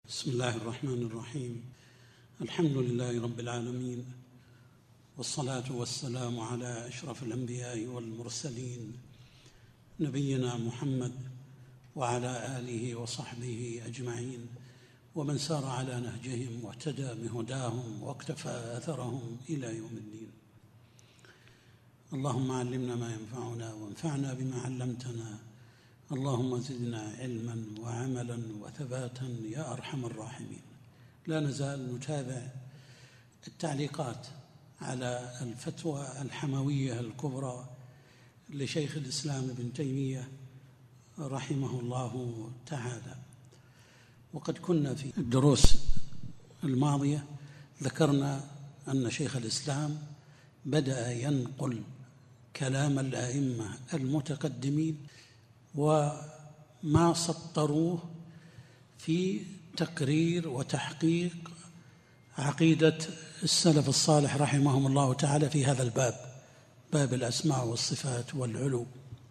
بسم الله الرحمن الرحيم. الحمد لله رب العالمين، والصلاة والسلام على أشرف الأنبياء والمرسلين نبينا محمد وعلى آله وصحبه أجمعين، ومن سار على نهجهم واهتدى بهداهم واقتفى أثرهم إلى يوم الدين. اللهم علمنا ما ينفعنا وانفعنا بما علمتنا، اللهم زدنا علما وعملا وثباتا يا أرحم الراحمين. لا نزال نتابع التعليقات على الفتوى الحموية الكبرى لشيخ الإسلام ابن تيمية رحمه الله تعالى. وقد كنا في الدروس الماضية ذكرنا أن شيخ الإسلام بدأ ينقل كلام الأئمة المتقدمين وما سطروه في تقرير وتحقيق عقيدة السلف الصالح رحمهم الله تعالى في هذا الباب، باب الأسماء والصفات والعلو،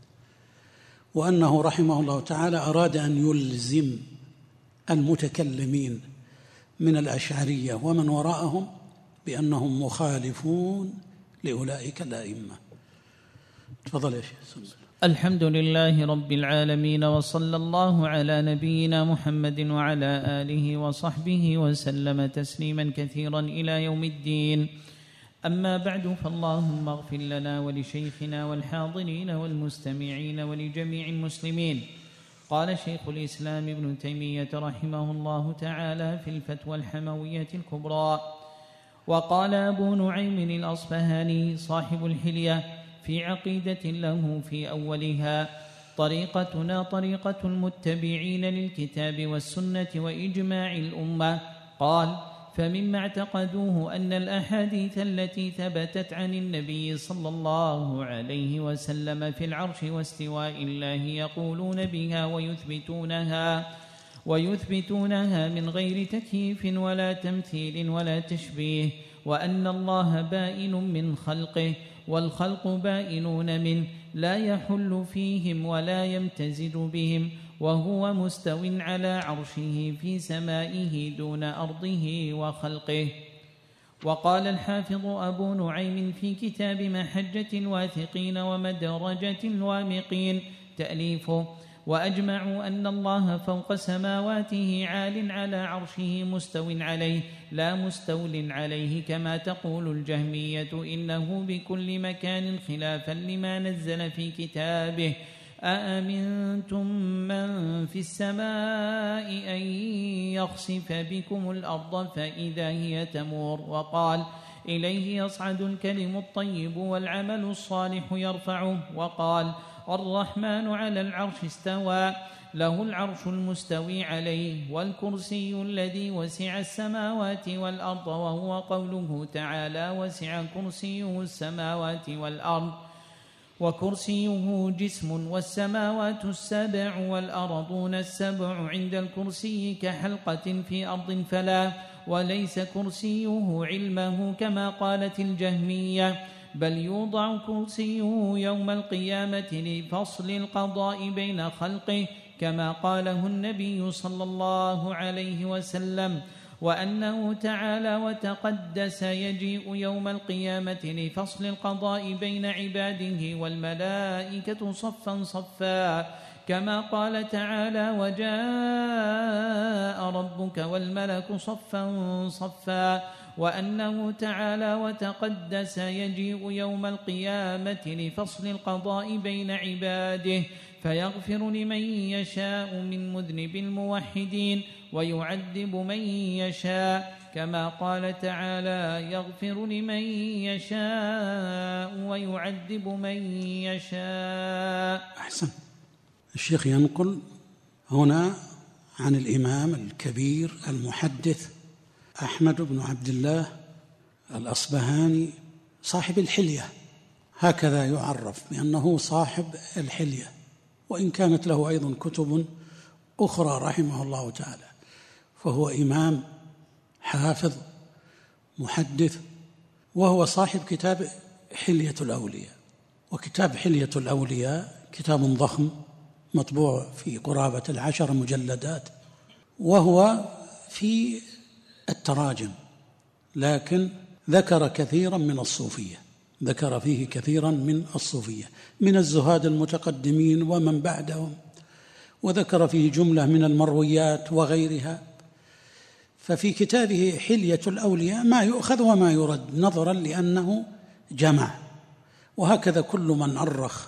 وأنه رحمه الله تعالى أراد أن يلزم المتكلمين من الأشعرية ومن وراءهم بأنهم مخالفون لأولئك الأئمة. تفضل يا شيخ. الحمد لله رب العالمين، وصلى الله على نبينا محمد وعلى آله وصحبه وسلم تسليما كثيرا إلى يوم الدين. أما بعد، فاللهم اغفر لنا ولشيخنا والحاضرين والمستمعين ولجميع المسلمين. قال شيخ الإسلام ابن تيمية رحمه الله تعالى في الفتوى الحموية الكبرى: وقال أبو نعيم الأصفهاني صاحب الحلية في عقيدة له في أولها: طريقتنا طريقة المتبعين للكتاب والسنة وإجماع الأمة. قال: فمما اعتقدوه أن الأحاديث التي ثبتت عن النبي صلى الله عليه وسلم في العرش واستواء الله يقولون بها ويثبتونها من غير تكييف ولا تمثيل ولا تشبيه، وأن الله بائن من خلقه والخلق بائنون منه، لا يحل فيهم ولا يمتزج بهم، وهو مستو على عرشه في سمائه دون أرضه وخلقه. وقال الحافظ أبو نعيم في كتاب محجة الواثقين ومدرجة الوامقين تأليفه: وأجمعوا أن الله فوق سماواته عال على عرشه مستو عليه لا مستول عليه كما تقول الجهمية، إنه بكل مكان خلافا لما نزل في كتابه. أأمنتم من في السماء أن يخسف بكم الأرض فإذا هي تمور. وقال: إليه يصعد الكلم الطيب والعمل الصالح يرفعه. وقال: الرحمن على العرش استوى، له العرش المستوي عليه، والكرسي الذي وسع السماوات والأرض، وهو قوله تعالى: وسع كرسيه السماوات والأرض، وكرسيه جسم، والسماوات السبع والأرضون السبع عند الكرسي كحلقة في أرض فلا، وليس كرسيه علمه كما قالت الجهمية، بل يوضع كرسيه يوم القيامة لفصل القضاء بين خلقه كما قاله النبي صلى الله عليه وسلم، وأنه تعالى وتقدس يجيء يوم القيامة لفصل القضاء بين عباده والملائكة صفا صفا كما قال تعالى: وجاء ربك والملك صفا صفا، وأنه تعالى وتقدس يجيء يوم القيامة لفصل القضاء بين عباده فيغفر لمن يشاء من مذنب الموحدين ويعذب من يشاء كما قال تعالى: يغفر لمن يشاء ويعذب من يشاء. أحسن. الشيخ ينقل هنا عن الإمام الكبير المحدث أحمد بن عبد الله الأصبهاني صاحب الحلية، هكذا يعرف بأنه صاحب الحلية، وإن كانت له أيضا كتب أخرى رحمه الله تعالى، فهو إمام حافظ محدث، وهو صاحب كتاب حلية الأولياء. وكتاب حلية الأولياء كتاب ضخم مطبوع في قرابة 10 مجلدات، وهو في التراجم، لكن ذكر كثيرا من الصوفية، ذكر فيه كثيرا من الصوفية من الزهاد المتقدمين ومن بعدهم، وذكر فيه جملة من المرويات وغيرها. ففي كتابه حلية الأولياء ما يؤخذ وما يرد نظرا لأنه جمع، وهكذا كل من أرخ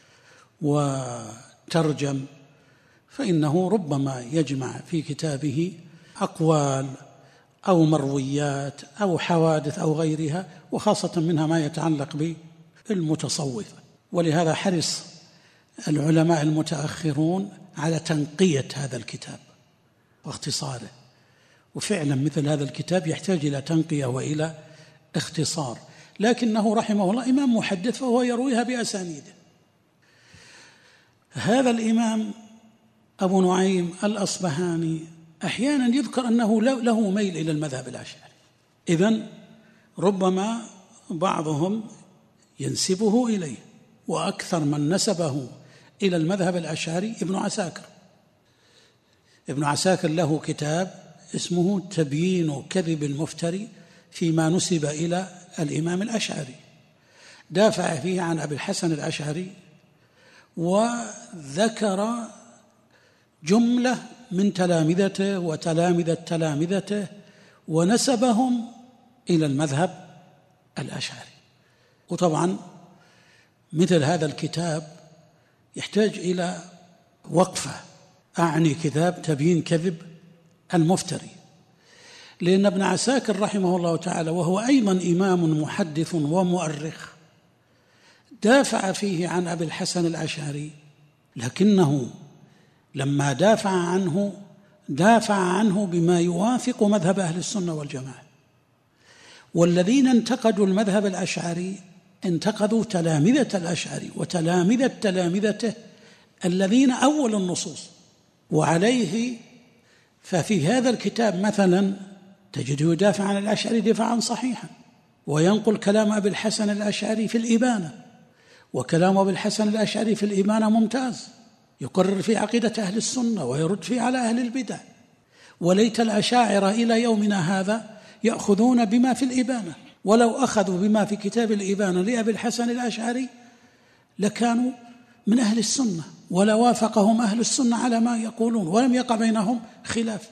وترجم فإنه ربما يجمع في كتابه أقوال أو مرويات أو حوادث أو غيرها، وخاصة منها ما يتعلق بالمتصوفة. ولهذا حرص العلماء المتأخرون على تنقية هذا الكتاب واختصاره، وفعلا مثل هذا الكتاب يحتاج إلى تنقية وإلى اختصار، لكنه رحمه الله إمام محدث فهو يرويها بأسانيده. هذا الإمام أبو نعيم الأصبهاني أحيانا يذكر أنه له ميل إلى المذهب الأشعري، إذن ربما بعضهم ينسبه إليه، وأكثر من نسبه إلى المذهب الأشعري ابن عساكر. ابن عساكر له كتاب اسمه تبيين كذب المفتري فيما نسب إلى الإمام الأشعري، دافع فيه عن أبي الحسن الأشعري، وذكر جملة من تلامذته وتلامذة تلامذته ونسبهم إلى المذهب الأشعري. وطبعا مثل هذا الكتاب يحتاج إلى وقفة، أعني كتاب تبيين كذب المفتري، لأن ابن عساكر رحمه الله تعالى وهو أيضا إمام محدث ومؤرخ دافع فيه عن أبي الحسن الأشعري، لكنه لما دافع عنه بما يوافق مذهب أهل السنة والجماعة. والذين انتقدوا المذهب الأشعري انتقدوا تلامذة الأشعري وتلامذة تلامذته الذين أولوا النصوص، وعليه ففي هذا الكتاب مثلا تجده يدافع عن الأشعري دفاعا صحيحا، وينقل كلام أبي الحسن الأشعري في الإبانة، وكلام أبي الحسن الأشعري في الإبانة ممتاز، يقرر في عقيدة أهل السنة ويرد فيه على أهل البدع. وليت الأشاعرة إلى يومنا هذا يأخذون بما في الإبانة، ولو أخذوا بما في كتاب الإبانة لأبي الحسن الأشعري لكانوا من أهل السنة، ولا وافقهم أهل السنة على ما يقولون، ولم يقع بينهم خلاف.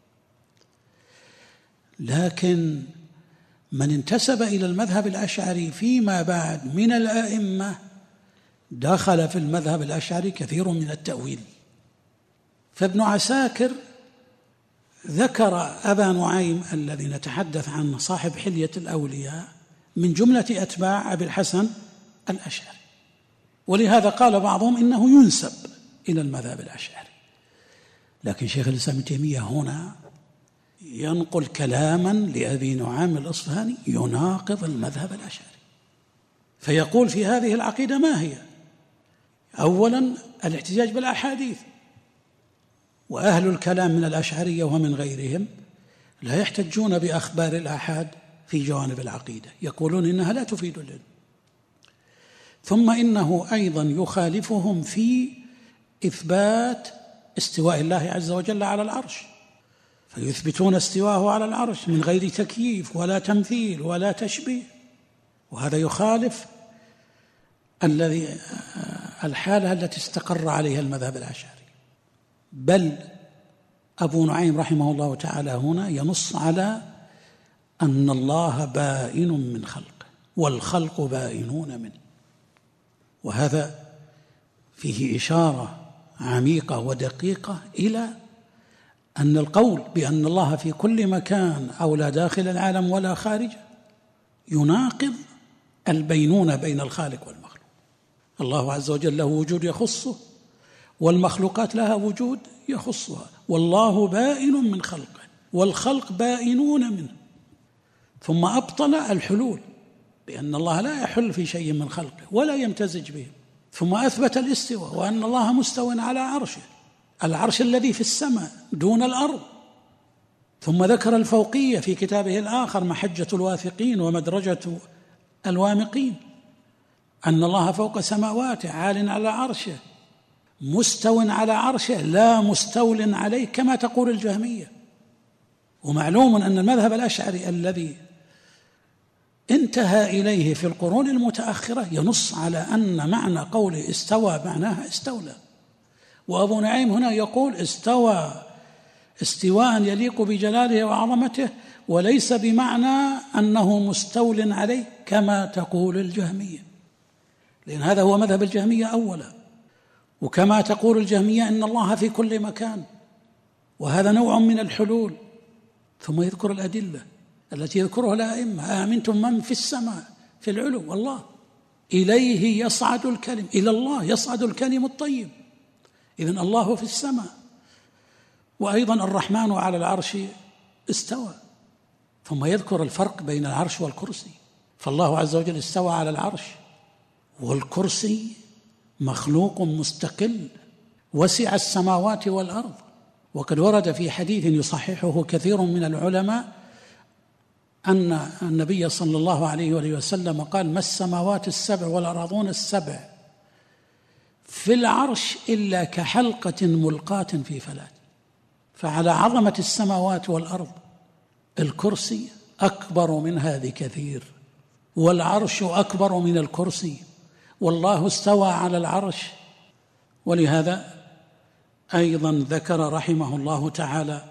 لكن من انتسب إلى المذهب الأشعري فيما بعد من الأئمة دخل في المذهب الأشعري كثير من التأويل. فابن عساكر ذكر أبا نعيم الذي نتحدث عنه صاحب حلية الأولياء من جملة أتباع أبي الحسن الأشعري، ولهذا قال بعضهم إنه ينسب إلى المذهب الأشعري. لكن شيخ الإسلام ابن تيمية هنا ينقل كلاما لأبي نعيم الأصفهاني يناقض المذهب الأشعري، فيقول في هذه العقيدة ما هي؟ أولا الاحتجاج بالأحاديث، وأهل الكلام من الأشعرية ومن غيرهم لا يحتجون بأخبار الآحاد في جوانب العقيدة، يقولون إنها لا تفيد العلم. ثم إنه أيضا يخالفهم في إثبات استواء الله عز وجل على العرش، فيثبتون استواءه على العرش من غير تكييف ولا تمثيل ولا تشبيه، وهذا يخالف الحالة التي استقر عليها المذهب الأشعري. بل أبو نعيم رحمه الله تعالى هنا ينص على أن الله بائن من خلقه والخلق بائنون منه، وهذا فيه إشارة عميقة ودقيقة إلى أن القول بأن الله في كل مكان أو لا داخل العالم ولا خارج يناقض البينونة بين الخالق والمخلوق. الله عز وجل له وجود يخصه، والمخلوقات لها وجود يخصها، والله بائن من خلقه والخلق بائنون منه. ثم أبطل الحلول بأن الله لا يحل في شيء من خلقه ولا يمتزج به، ثم أثبت الاستواء وأن الله مستو على عرشه، العرش الذي في السماء دون الأرض. ثم ذكر الفوقية في كتابه الآخر محجة الواثقين ومدرجة الوامقين، أن الله فوق سماواته عال على عرشه مستو على عرشه لا مستول عليه كما تقول الجهمية. ومعلوم أن المذهب الأشعري الذي انتهى إليه في القرون المتأخرة ينص على أن معنى قوله استوى معناها استولى، وأبو نعيم هنا يقول استوى استواء يليق بجلاله وعظمته، وليس بمعنى أنه مستول عليه كما تقول الجهمية، لأن هذا هو مذهب الجهمية أولا، وكما تقول الجهمية إن الله في كل مكان، وهذا نوع من الحلول. ثم يذكر الأدلة التي يذكرها الأئمة: آمنتم من في السماء في العلو والله إليه يصعد الكلم، إلى الله يصعد الكلم الطيب، إذن الله في السماء. وأيضا الرحمن على العرش استوى، ثم يذكر الفرق بين العرش والكرسي، فالله عز وجل استوى على العرش، والكرسي مخلوق مستقل وسع السماوات والأرض. وقد ورد في حديث يصححه كثير من العلماء أن النبي صلى الله عليه وآله وسلم قال: ما السماوات السبع والأرضون السبع في العرش إلا كحلقة ملقاة في فلاة. فعلى عظمة السماوات والأرض الكرسي أكبر منها بكثير، والعرش أكبر من الكرسي، والله استوى على العرش. ولهذا أيضا ذكر رحمه الله تعالى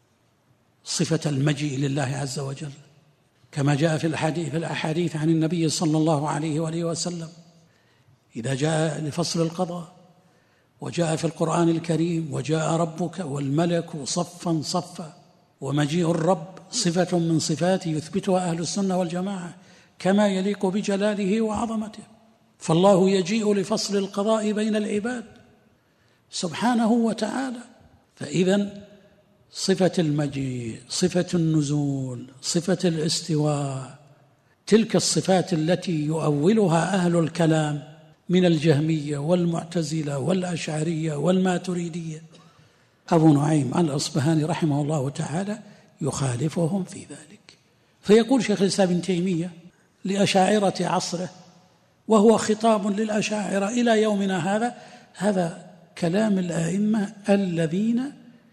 صفة المجيء لله عز وجل، كما جاء في الأحاديث عن النبي صلى الله عليه وآله وسلم: إذا جاء لفصل القضاء، وجاء في القرآن الكريم: وجاء ربك والملك صفا صفا. ومجيء الرب صفة من صفاته يثبتها أهل السنة والجماعة كما يليق بجلاله وعظمته، فالله يجيء لفصل القضاء بين العباد سبحانه وتعالى. فإذن صفة المجيء، صفة النزول، صفة الاستواء، تلك الصفات التي يؤولها أهل الكلام من الجهمية والمعتزلة والأشعرية والماتريدية، أبو نعيم الأصبهاني رحمه الله تعالى يخالفهم في ذلك. فيقول شيخ الإسلام ابن تيمية لأشاعرة عصره، وهو خطاب للأشاعرة إلى يومنا هذا كلام الأئمة الذين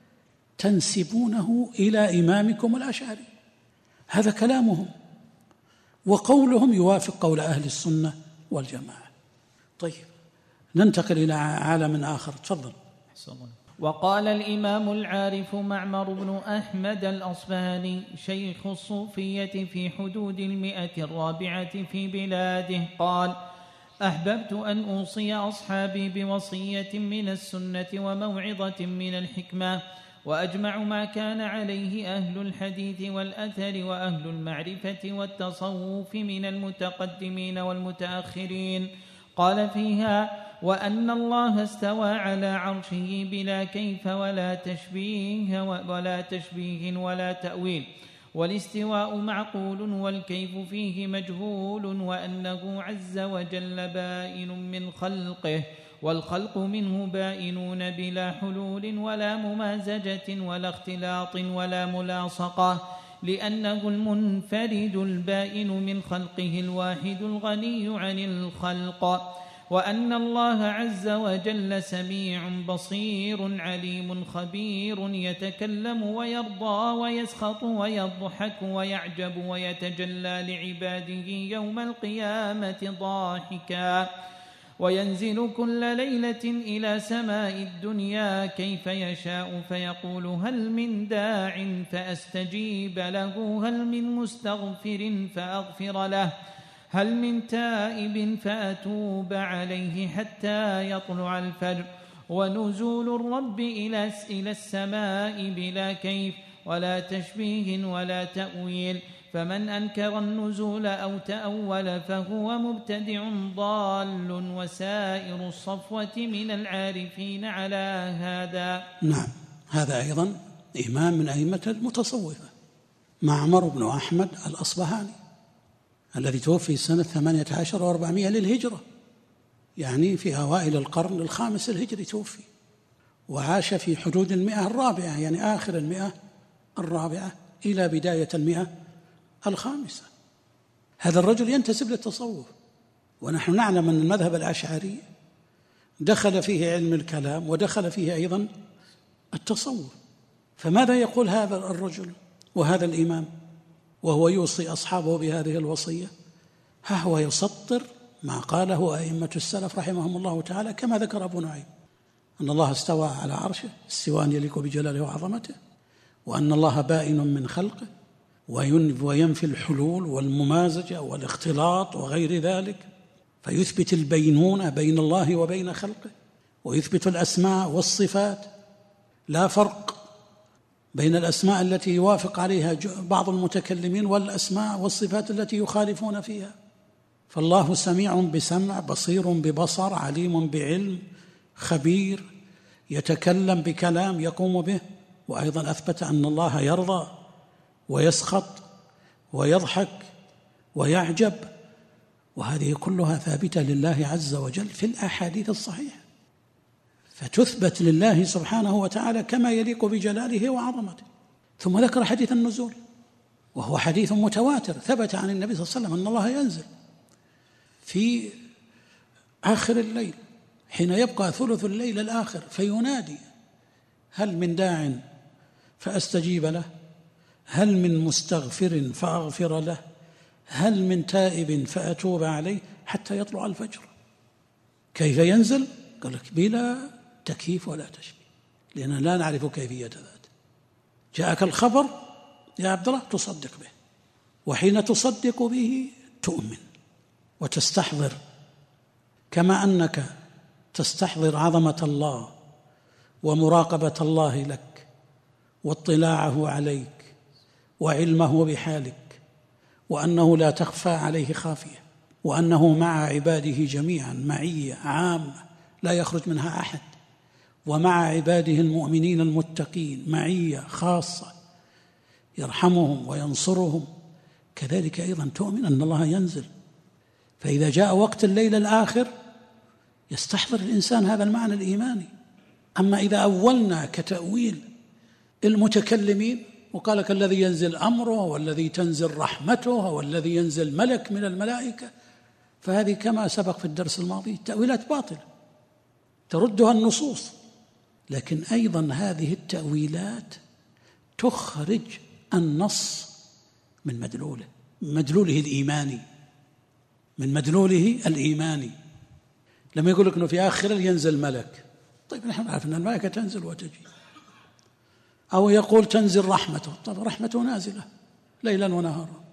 تنسبونه إلى إمامكم الأشعري، هذا كلامهم، وقولهم يوافق قول أهل السنة والجماعة. طيب، ننتقل إلى عالم آخر. تفضل. وقال الإمام العارف معمر بن أحمد الأصبهاني شيخ الصوفية في حدود 100 في بلاده قال: أحببت أن أوصي أصحابي بوصية من السنة وموعظة من الحكمة، وأجمع ما كان عليه أهل الحديث والأثر وأهل المعرفة والتصوف من المتقدمين والمتأخرين. قال فيها: وأن الله استوى على عرشه بلا كيف ولا تشبيه ولا تأويل، والاستواء معقول والكيف فيه مجهول، وأنه عز وجل بائن من خلقه، والخلق منه بائنون بلا حلول ولا ممازجة ولا اختلاط ولا ملاصقة، لأنه المنفرد البائن من خلقه الواحد الغني عن الخلق. وأن الله عز وجل سميع بصير عليم خبير، يتكلم ويرضى ويسخط ويضحك ويعجب ويتجلى لعباده يوم القيامة ضاحكا، وينزل كل ليلة إلى سماء الدنيا كيف يشاء، فيقول: هل من داع فأستجيب له، هل من مستغفر فأغفر له، هل من تائب فأتوب عليه حتى يطلع الفجر. ونزول الرب إلى السماء بلا كيف ولا تشبيه ولا تأويل، فمن أنكر النزول أو تأول فهو مبتدع ضال، وسائر الصفوة من العارفين على هذا. نعم، هذا أيضا إمام من أئمة المتصوفة، معمر بن أحمد الأصبهاني، الذي توفي سنة 18 و400 للهجرة، يعني في أوائل القرن الخامس الهجري توفي، وعاش في حدود 100 الرابعة، يعني آخر 100 الرابعة إلى بداية 100 الخامسة. هذا الرجل ينتسب للتصوف، ونحن نعلم أن المذهب الأشعري دخل فيه علم الكلام ودخل فيه أيضا التصوف. فماذا يقول هذا الرجل؟ وهذا الإمام وهو يوصي أصحابه بهذه الوصية ها هو يسطر ما قاله أئمة السلف رحمهم الله تعالى، كما ذكر أبو نعيم أن الله استوى على عرشه استواء يليق بجلاله وعظمته، وأن الله بائن من خلقه وينفي الحلول والممازجة والاختلاط وغير ذلك، فيثبت البينونة بين الله وبين خلقه، ويثبت الأسماء والصفات، لا فرق بين الأسماء التي يوافق عليها بعض المتكلمين والأسماء والصفات التي يخالفون فيها. فالله سميع بسمع، بصير ببصر، عليم بعلم، خبير، يتكلم بكلام يقوم به. وأيضا أثبت أن الله يرضى ويسخط ويضحك ويعجب، وهذه كلها ثابتة لله عز وجل في الأحاديث الصحيحة، فتثبت لله سبحانه وتعالى كما يليق بجلاله وعظمته. ثم ذكر حديث النزول، وهو حديث متواتر ثبت عن النبي صلى الله عليه وسلم أن الله ينزل في آخر الليل حين يبقى ثلث الليل الآخر فينادي: هل من داع فأستجيب له؟ هل من مستغفر فأغفر له؟ هل من تائب فأتوب عليه؟ حتى يطلع الفجر. كيف ينزل؟ قال لك بلا تكييف ولا تشبيه، لأننا لا نعرف كيفية ذلك. جاءك الخبر يا عبد الله تصدق به، وحين تصدق به تؤمن وتستحضر، كما أنك تستحضر عظمة الله ومراقبة الله لك واطلاعه عليك وعلمه بحالك، وأنه لا تخفى عليه خافية، وأنه مع عباده جميعا معية عامة لا يخرج منها أحد، ومع عباده المؤمنين المتقين معية خاصة يرحمهم وينصرهم. كذلك أيضا تؤمن أن الله ينزل، فإذا جاء وقت الليل الآخر يستحضر الإنسان هذا المعنى الإيماني. أما إذا أولنا كتأويل المتكلمين وقال لك الذي ينزل أمره والذي تنزل رحمته والذي ينزل ملك من الملائكة، فهذه كما سبق في الدرس الماضي تأويلات باطلة تردها النصوص. لكن أيضا هذه التأويلات تخرج النص من مدلوله الإيماني، من مدلوله الإيماني. لما يقول لك أنه في آخر ينزل ملك، طيب نحن نعرف أن الملائكة تنزل وتجي. أو يقول تنزل رحمته، طيب رحمته نازلة ليلا ونهارا.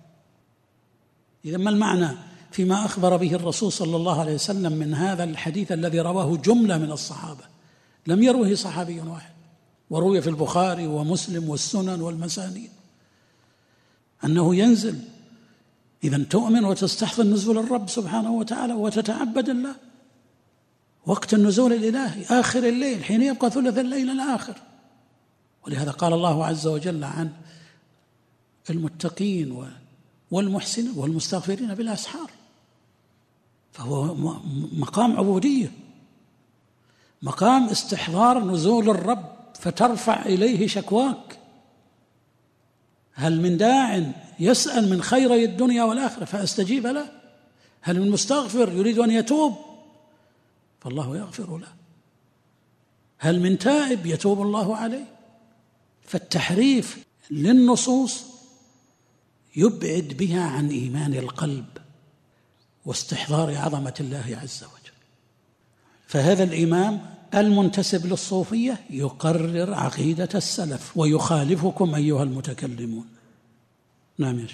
إذا ما المعنى فيما أخبر به الرسول صلى الله عليه وسلم من هذا الحديث الذي رواه جملة من الصحابة، لم يروه صحابي واحد، وروي في البخاري ومسلم والسنن والمسانيد أنه ينزل؟ إذن تؤمن وتستحضر نزول الرب سبحانه وتعالى وتتعبد الله. وقت النزول الإلهي آخر الليل حين يبقى ثلث الليل الآخر. ولهذا قال الله عز وجل عن المتقين والمحسنين والمستغفرين بالأسحار، فهو مقام عبودية، مقام استحضار نزول الرب فترفع إليه شكواك. هل من داع يسأل من خيري الدنيا والآخرة فأستجيب له؟ هل من مستغفر يريد أن يتوب فالله يغفر له؟ هل من تائب يتوب الله عليه؟ فالتحريف للنصوص يبعد بها عن إيمان القلب واستحضار عظمة الله عز وجل. فهذا الإمام المنتسب للصوفية يقرر عقيدة السلف ويخالفكم أيها المتكلمون. نعم يا شيخ.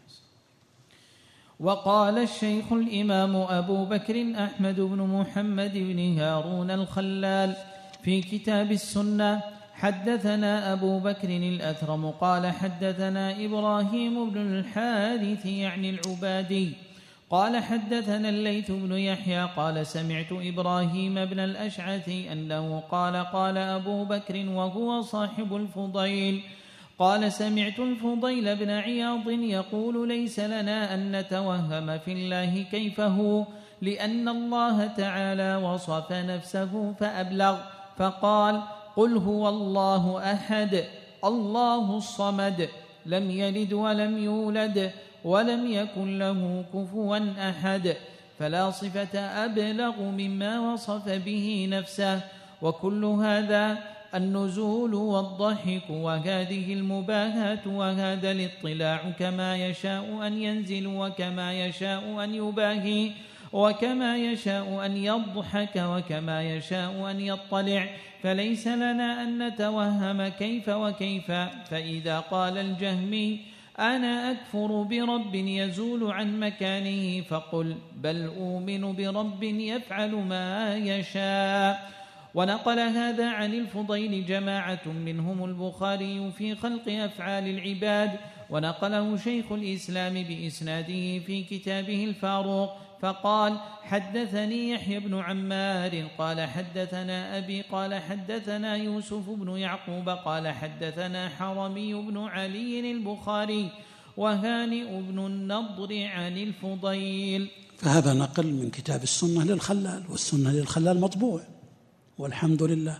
وقال الشيخ الإمام أبو بكر أحمد بن محمد بن هارون الخلال في كتاب السنة: حدثنا أبو بكر الأثرم قال حدثنا إبراهيم بن الحارث يعني العبادي قال حدثنا الليث بن يحيى قال سمعت إبراهيم بن الأشعث أنه قال أبو بكر وهو صاحب الفضيل قال سمعت الفضيل بن عياض يقول: ليس لنا أن نتوهم في الله كيفه، لأن الله تعالى وصف نفسه فأبلغ فقال: قل هو الله أحد الله الصمد لم يلد ولم يولد ولم يكن له كفوا أحد، فلا صفة أبلغ مما وصف به نفسه. وكل هذا النزول والضحك وهذه المباهات وهذا الاطلاع كما يشاء أن ينزل وكما يشاء أن يباهي وكما يشاء أن يضحك وكما يشاء أن يطلع، فليس لنا أن نتوهم كيف وكيف. فإذا قال الجهمي أنا أكفر برب يزول عن مكانه فقل بل أؤمن برب يفعل ما يشاء. ونقل هذا عن الفضيل جماعة منهم البخاري في خلق أفعال العباد، ونقله شيخ الإسلام بإسناده في كتابه الفاروق فقال حدثني يحيى بن عمار قال حدثنا أبي قال حدثنا يوسف بن يعقوب قال حدثنا حرمي بن علي البخاري وهانئ بن النضر عن الفضيل. فهذا نقل من كتاب السنة للخلال، والسنة للخلال مطبوع والحمد لله،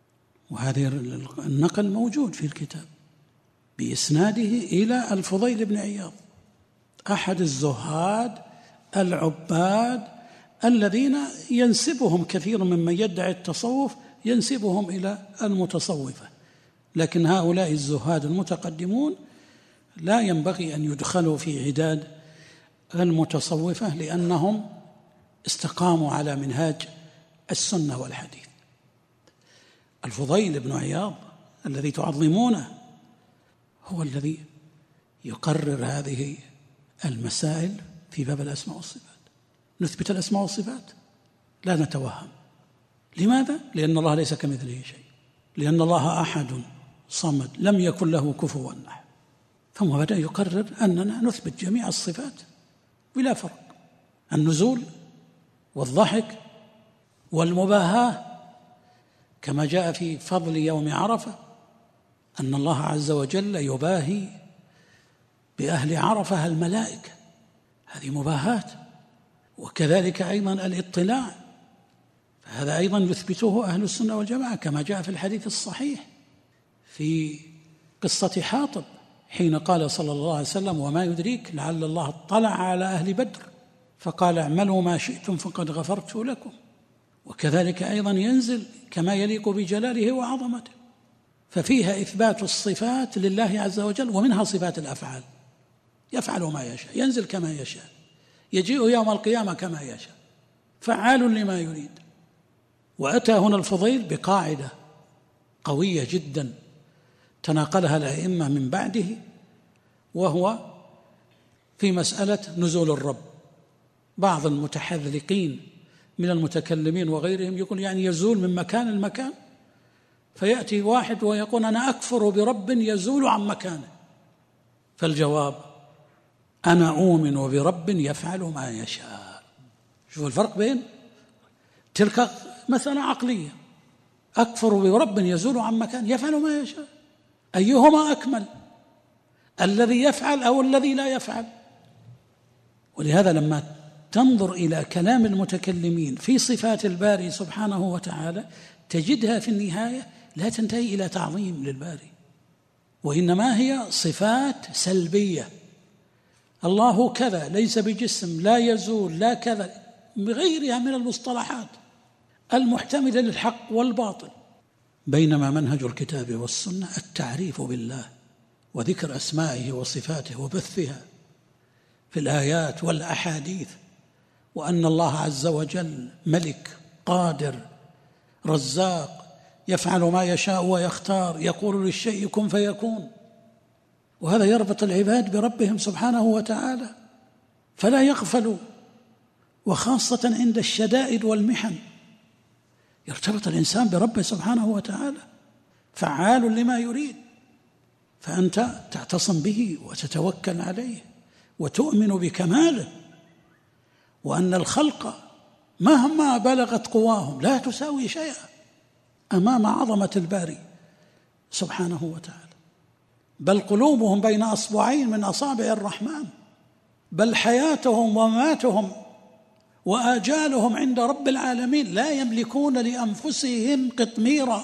وهذا النقل موجود في الكتاب بإسناده إلى الفضيل بن عياض أحد الزهاد العباد الذين ينسبهم كثير ممن يدعي التصوف ينسبهم إلى المتصوفة، لكن هؤلاء الزهاد المتقدمون لا ينبغي أن يدخلوا في عداد المتصوفة لأنهم استقاموا على منهاج السنة والحديث. الفضيل بن عياض الذي تعظمونه هو الذي يقرر هذه المسائل في باب الأسماء والصفات. نثبت الأسماء والصفات لا نتوهم. لماذا؟ لأن الله ليس كمثله شيء، لأن الله أحد صمد لم يكن له كفوا أحد، ثم بدأ يقرر أننا نثبت جميع الصفات بلا فرق، النزول والضحك والمباهاة، كما جاء في فضل يوم عرفة أن الله عز وجل يباهي بأهل عرفة الملائكة، هذه مباهاة. وكذلك أيضا الاطلاع، فهذا أيضا يثبته أهل السنة والجماعة كما جاء في الحديث الصحيح في قصة حاطب حين قال صلى الله عليه وسلم وما يدريك لعل الله اطلع على أهل بدر فقال اعملوا ما شئتم فقد غفرت لكم. وكذلك أيضا ينزل كما يليق بجلاله وعظمته، ففيها إثبات الصفات لله عز وجل، ومنها صفات الأفعال، يفعل ما يشاء، ينزل كما يشاء، يجيء يوم القيامة كما يشاء، فعال لما يريد. وأتى هنا الفضيل بقاعدة قوية جدا تناقلها الأئمة من بعده، وهو في مسألة نزول الرب. بعض المتحذلقين من المتكلمين وغيرهم يقول يعني يزول من مكان المكان، فيأتي واحد ويقول أنا أكفر برب يزول عن مكانه، فالجواب أنا أؤمن برب يفعل ما يشاء. شوف الفرق بين تلك مثلا عقلية، أكفر برب يزول عن مكان يفعل ما يشاء، أيهما أكمل، الذي يفعل أو الذي لا يفعل؟ ولهذا لما تنظر إلى كلام المتكلمين في صفات الباري سبحانه وتعالى تجدها في النهاية لا تنتهي إلى تعظيم للباري، وإنما هي صفات سلبية. الله كذا، ليس بجسم، لا يزول، لا كذا، بغيرها من المصطلحات المحتملة للحق والباطل. بينما منهج الكتاب والسنة التعريف بالله وذكر أسمائه وصفاته وبثها في الآيات والأحاديث، وأن الله عز وجل ملك قادر رزاق يفعل ما يشاء ويختار، يقول للشيء كن فيكون، وهذا يربط العباد بربهم سبحانه وتعالى فلا يغفلوا، وخاصة عند الشدائد والمحن يرتبط الإنسان بربه سبحانه وتعالى، فعال لما يريد، فأنت تعتصم به وتتوكل عليه وتؤمن بكماله، وأن الخلق مهما بلغت قواهم لا تساوي شيئا أمام عظمة الباري سبحانه وتعالى، بل قلوبهم بين أصبعين من أصابع الرحمن، بل حياتهم ومماتهم وآجالهم عند رب العالمين، لا يملكون لأنفسهم قطميرا،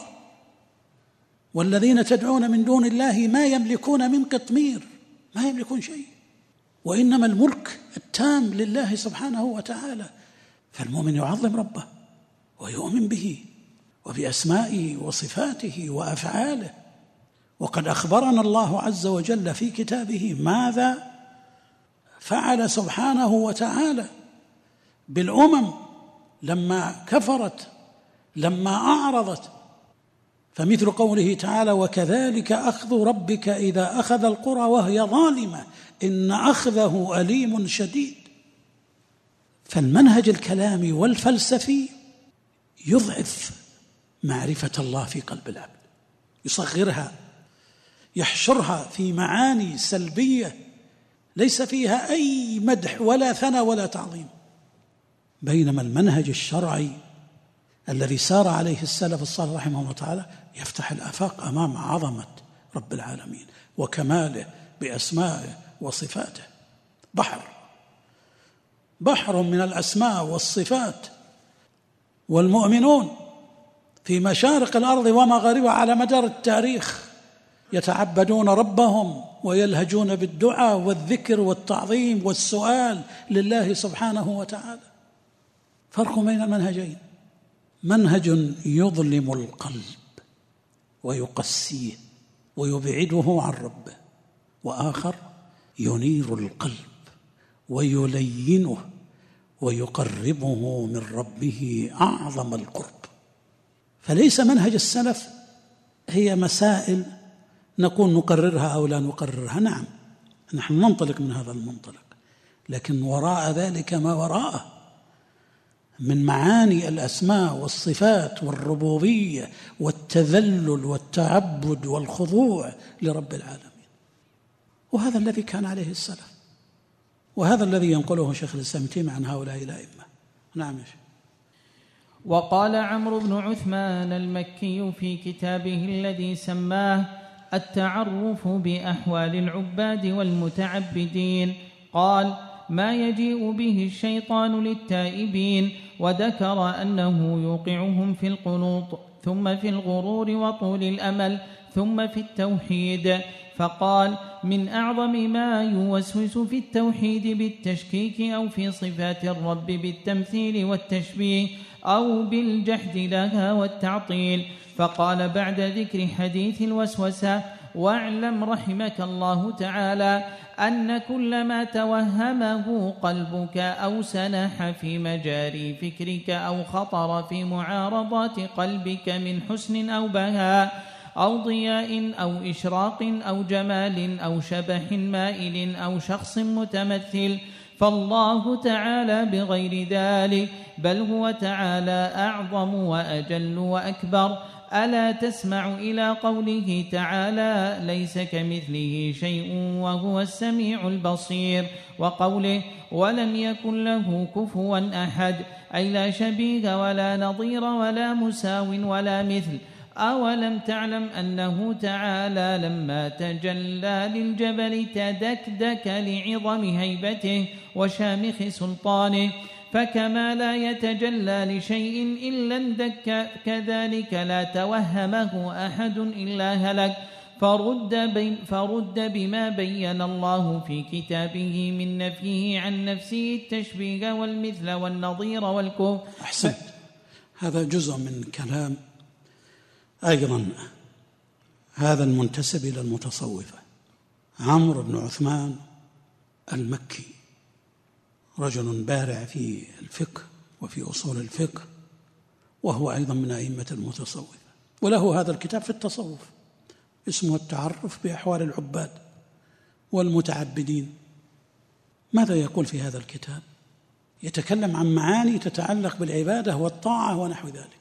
والذين تدعون من دون الله ما يملكون من قطمير، ما يملكون شيء، وإنما الملك التام لله سبحانه وتعالى. فالمؤمن يعظم ربه ويؤمن به وبأسمائه وصفاته وأفعاله. وقد أخبرنا الله عز وجل في كتابه ماذا فعل سبحانه وتعالى بالأمم لما كفرت، لما أعرضت. فمثل قوله تعالى: وكذلك أخذ ربك إذا أخذ القرى وهي ظالمة إن أخذه أليم شديد. فالمنهج الكلامي والفلسفي يضعف معرفة الله في قلب العبد، يصغرها، يحشرها في معاني سلبية ليس فيها أي مدح ولا ثناء ولا تعظيم. بينما المنهج الشرعي الذي سار عليه السلف الصالح رحمه الله تعالى يفتح الآفاق أمام عظمة رب العالمين وكماله بأسمائه وصفاته. بحر من الأسماء والصفات، والمؤمنون في مشارق الأرض ومغاربها على مدار التاريخ يتعبدون ربهم ويلهجون بالدعاء والذكر والتعظيم والسؤال لله سبحانه وتعالى. فرق بين المنهجين: منهج يظلم القلب ويقسيه ويبعده عن ربه، وآخر ينير القلب ويلينه ويقربه من ربه أعظم القرب. فليس منهج السلف هي مسائل نكون نقررها أو لا نقررها، نعم نحن ننطلق من هذا المنطلق، لكن وراء ذلك ما وراءه من معاني الأسماء والصفات والربوبية والتذلل والتعبد والخضوع لرب العالمين. وهذا الذي كان عليه السلف، وهذا الذي ينقله شيخ الإسلام ابن تيمية عن هؤلاء الأئمة. نعم يا شيخ. وقال عمرو بن عثمان المكي في كتابه الذي سماه التعرف بأحوال العباد والمتعبدين، قال: ما يجيء به الشيطان للتائبين، وذكر أنه يوقعهم في القنوط، ثم في الغرور وطول الأمل، ثم في التوحيد. فقال: من أعظم ما يوسوس في التوحيد بالتشكيك أو في صفات الرب بالتمثيل والتشبيه أو بالجحد لها والتعطيل. فقال بعد ذكر حديث الوسوسة: واعلم رحمك الله تعالى أن كل ما توهمه قلبك أو سنح في مجاري فكرك أو خطر في معارضات قلبك من حسن أو بهاء أو ضياء أو إشراق أو جمال أو شبح مائل أو شخص متمثل، فالله تعالى بغير ذلك، بل هو تعالى أعظم وأجل وأكبر. ألا تسمع إلى قوله تعالى: ليس كمثله شيء وهو السميع البصير، وقوله: ولم يكن له كفوا أحد، أي لا شبيه ولا نظير ولا مساو ولا مثل. أولم تعلم أنه تعالى لما تجلى للجبل تدكدك لعظم هيبته وشامخ سلطانه، فكما لا يتجلى لشيء إلا اندك، كذلك لا توهمه أحد إلا هلك. فرد بما بين الله في كتابه من نفيه عن نفسه التشبيه والمثل والنظير والكفر. أحسنت. هذا جزء من كلام أيضا هذا المنتسب إلى المتصوفة عمرو بن عثمان المكي، رجل بارع في الفقه وفي أصول الفقه، وهو أيضا من أئمة المتصوفة، وله هذا الكتاب في التصوف اسمه التعرف بأحوال العباد والمتعبدين. ماذا يقول في هذا الكتاب؟ يتكلم عن معاني تتعلق بالعبادة والطاعة ونحو ذلك،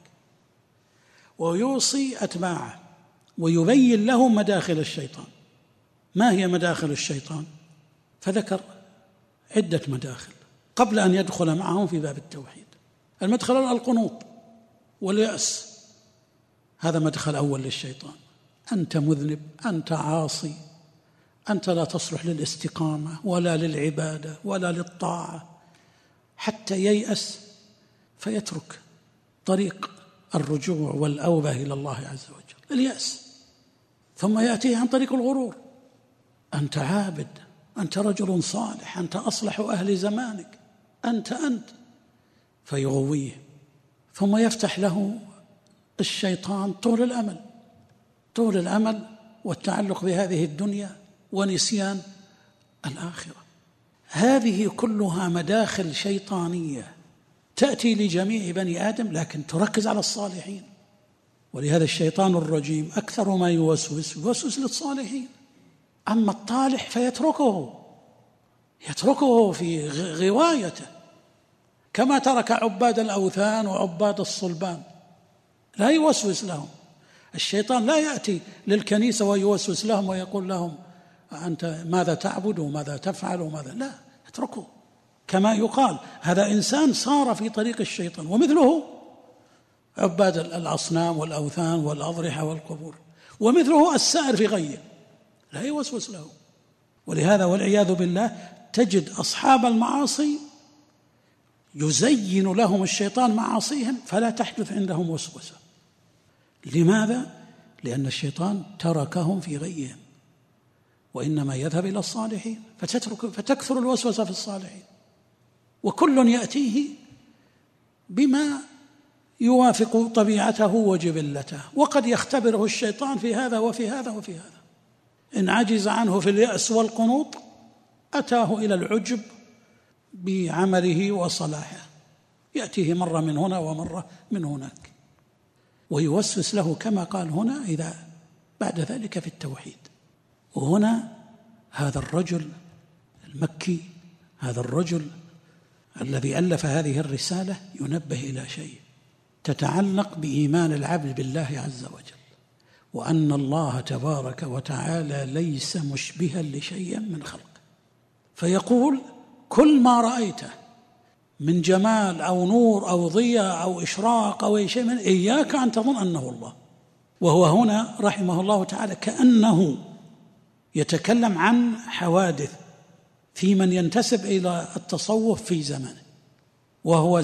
ويوصي أتباعه ويبين لهم مداخل الشيطان. ما هي مداخل الشيطان؟ فذكر عدة مداخل قبل أن يدخل معهم في باب التوحيد. المدخل القنوط واليأس، هذا مدخل أول للشيطان. أنت مذنب، أنت عاصي، أنت لا تصلح للاستقامة ولا للعبادة ولا للطاعة، حتى ييأس فيترك طريق الرجوع والأوبة إلى الله عز وجل، اليأس. ثم يأتيه عن طريق الغرور: أنت عابد، أنت رجل صالح، أنت أصلح أهل الشيطان طول الأمل والتعلق بهذه الدنيا ونسيان الآخرة. هذه كلها مداخل شيطانية تأتي لجميع بني آدم، لكن تركز على الصالحين. ولهذا الشيطان الرجيم أكثر ما يوسوس للصالحين، أما الطالح فيتركه في غوايته، كما ترك عباد الأوثان وعباد الصلبان، لا يوسوس لهم. الشيطان لا يأتي للكنيسة ويوسوس لهم ويقول لهم أنت ماذا تعبد وماذا تفعل وماذا، لا، اتركه. كما يقال هذا إنسان صار في طريق الشيطان، ومثله عباد الأصنام والأوثان والأضرحة والقبور، ومثله السائر في غيه، لا يوسوس له. ولهذا والعياذ بالله تجد أصحاب المعاصي يزين لهم الشيطان معاصيهم فلا تحدث عندهم وسوسة. لماذا؟ لأن الشيطان تركهم في غيهم، وإنما يذهب إلى الصالحين فتكثر الوسوسة في الصالحين، وكل يأتيه بما يوافق طبيعته وجبلته، وقد يختبره الشيطان في هذا وفي هذا وفي هذا. إن عجز عنه في اليأس والقنوط أتاه إلى العجب بعمله وصلاحه، يأتيه مرة من هنا ومرة من هناك، ويوسوس له كما قال هنا إذا بعد ذلك في التوحيد. وهنا هذا الرجل المكي، هذا الرجل الذي ألف هذه الرسالة ينبه إلى شيء تتعلق بإيمان العبد بالله عز وجل، وأن الله تبارك وتعالى ليس مشبها لشيء من خلقه. فيقول كل ما رأيته من جمال أو نور أو ضياء أو إشراق أو أي شيء من إياك أن تظن أنه الله. وهو هنا رحمه الله تعالى كأنه يتكلم عن حوادث في من ينتسب إلى التصوف في زمنه، وهو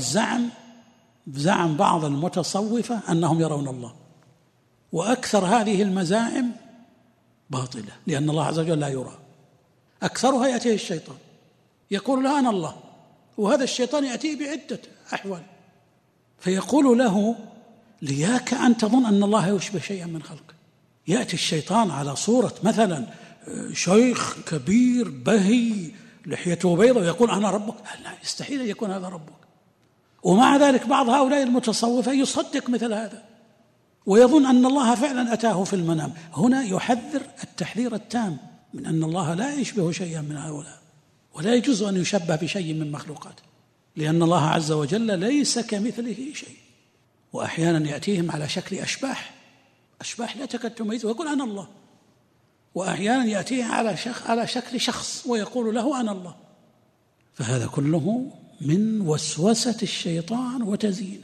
زعم بعض المتصوفة أنهم يرون الله، وأكثر هذه المزاعم باطلة، لأن الله عز وجل لا يرى. أكثرها يأتيه الشيطان يقول له أنا الله، وهذا الشيطان يأتيه بعدة أحوال، فيقول له لياك أن تظن أن الله يشبه شيئا من خلقه. يأتي الشيطان على صورة مثلا شيخ كبير بهي لحيته بيضاء ويقول أنا ربك، لا، يستحيل أن يكون هذا ربك. ومع ذلك بعض هؤلاء المتصوفة يصدق مثل هذا ويظن أن الله فعلا أتاه في المنام. هنا يحذر التحذير التام من أن الله لا يشبه شيئا من هؤلاء، ولا يجوز أن يشبه بشيء من مخلوقاته، لأن الله عز وجل ليس كمثله شيء. وأحيانا يأتيهم على شكل أشباح لا تكاد تميز ويقول أنا الله، وأحيانا يأتيه على شكل شخص ويقول له أنا الله. فهذا كله من وسوسة الشيطان وتزيينه.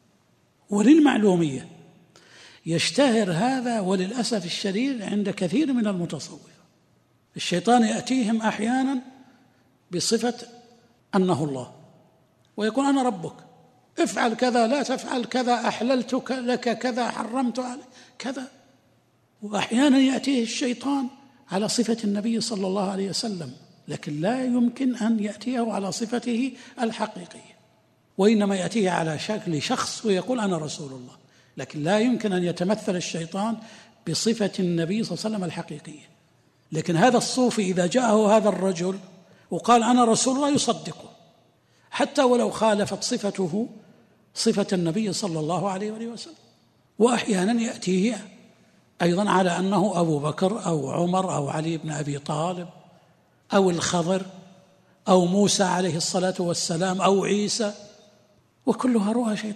وللمعلومية يشتهر هذا وللأسف الشديد عند كثير من المتصوفة. الشيطان يأتيهم أحيانا بصفة أنه الله ويقول أنا ربك، افعل كذا لا تفعل كذا، أحللت لك كذا، حرمت عليك كذا. وأحيانا يأتيه الشيطان على صفة النبي صلى الله عليه وسلم، لكن لا يمكن أن يأتيه على صفته الحقيقية، وإنما يأتيه على شكل شخص ويقول أنا رسول الله، لكن لا يمكن أن يتمثل الشيطان بصفة النبي صلى الله عليه وسلم الحقيقية. لكن هذا الصوفي إذا جاءه هذا الرجل وقال أنا رسول الله يصدقه، حتى ولو خالفت صفته صفة النبي صلى الله عليه وسلم. وأحيانا يأتيه أيضا على أنه أبو بكر أو عمر أو علي بن أبي طالب أو الخضر أو موسى عليه الصلاة والسلام أو عيسى، وكلها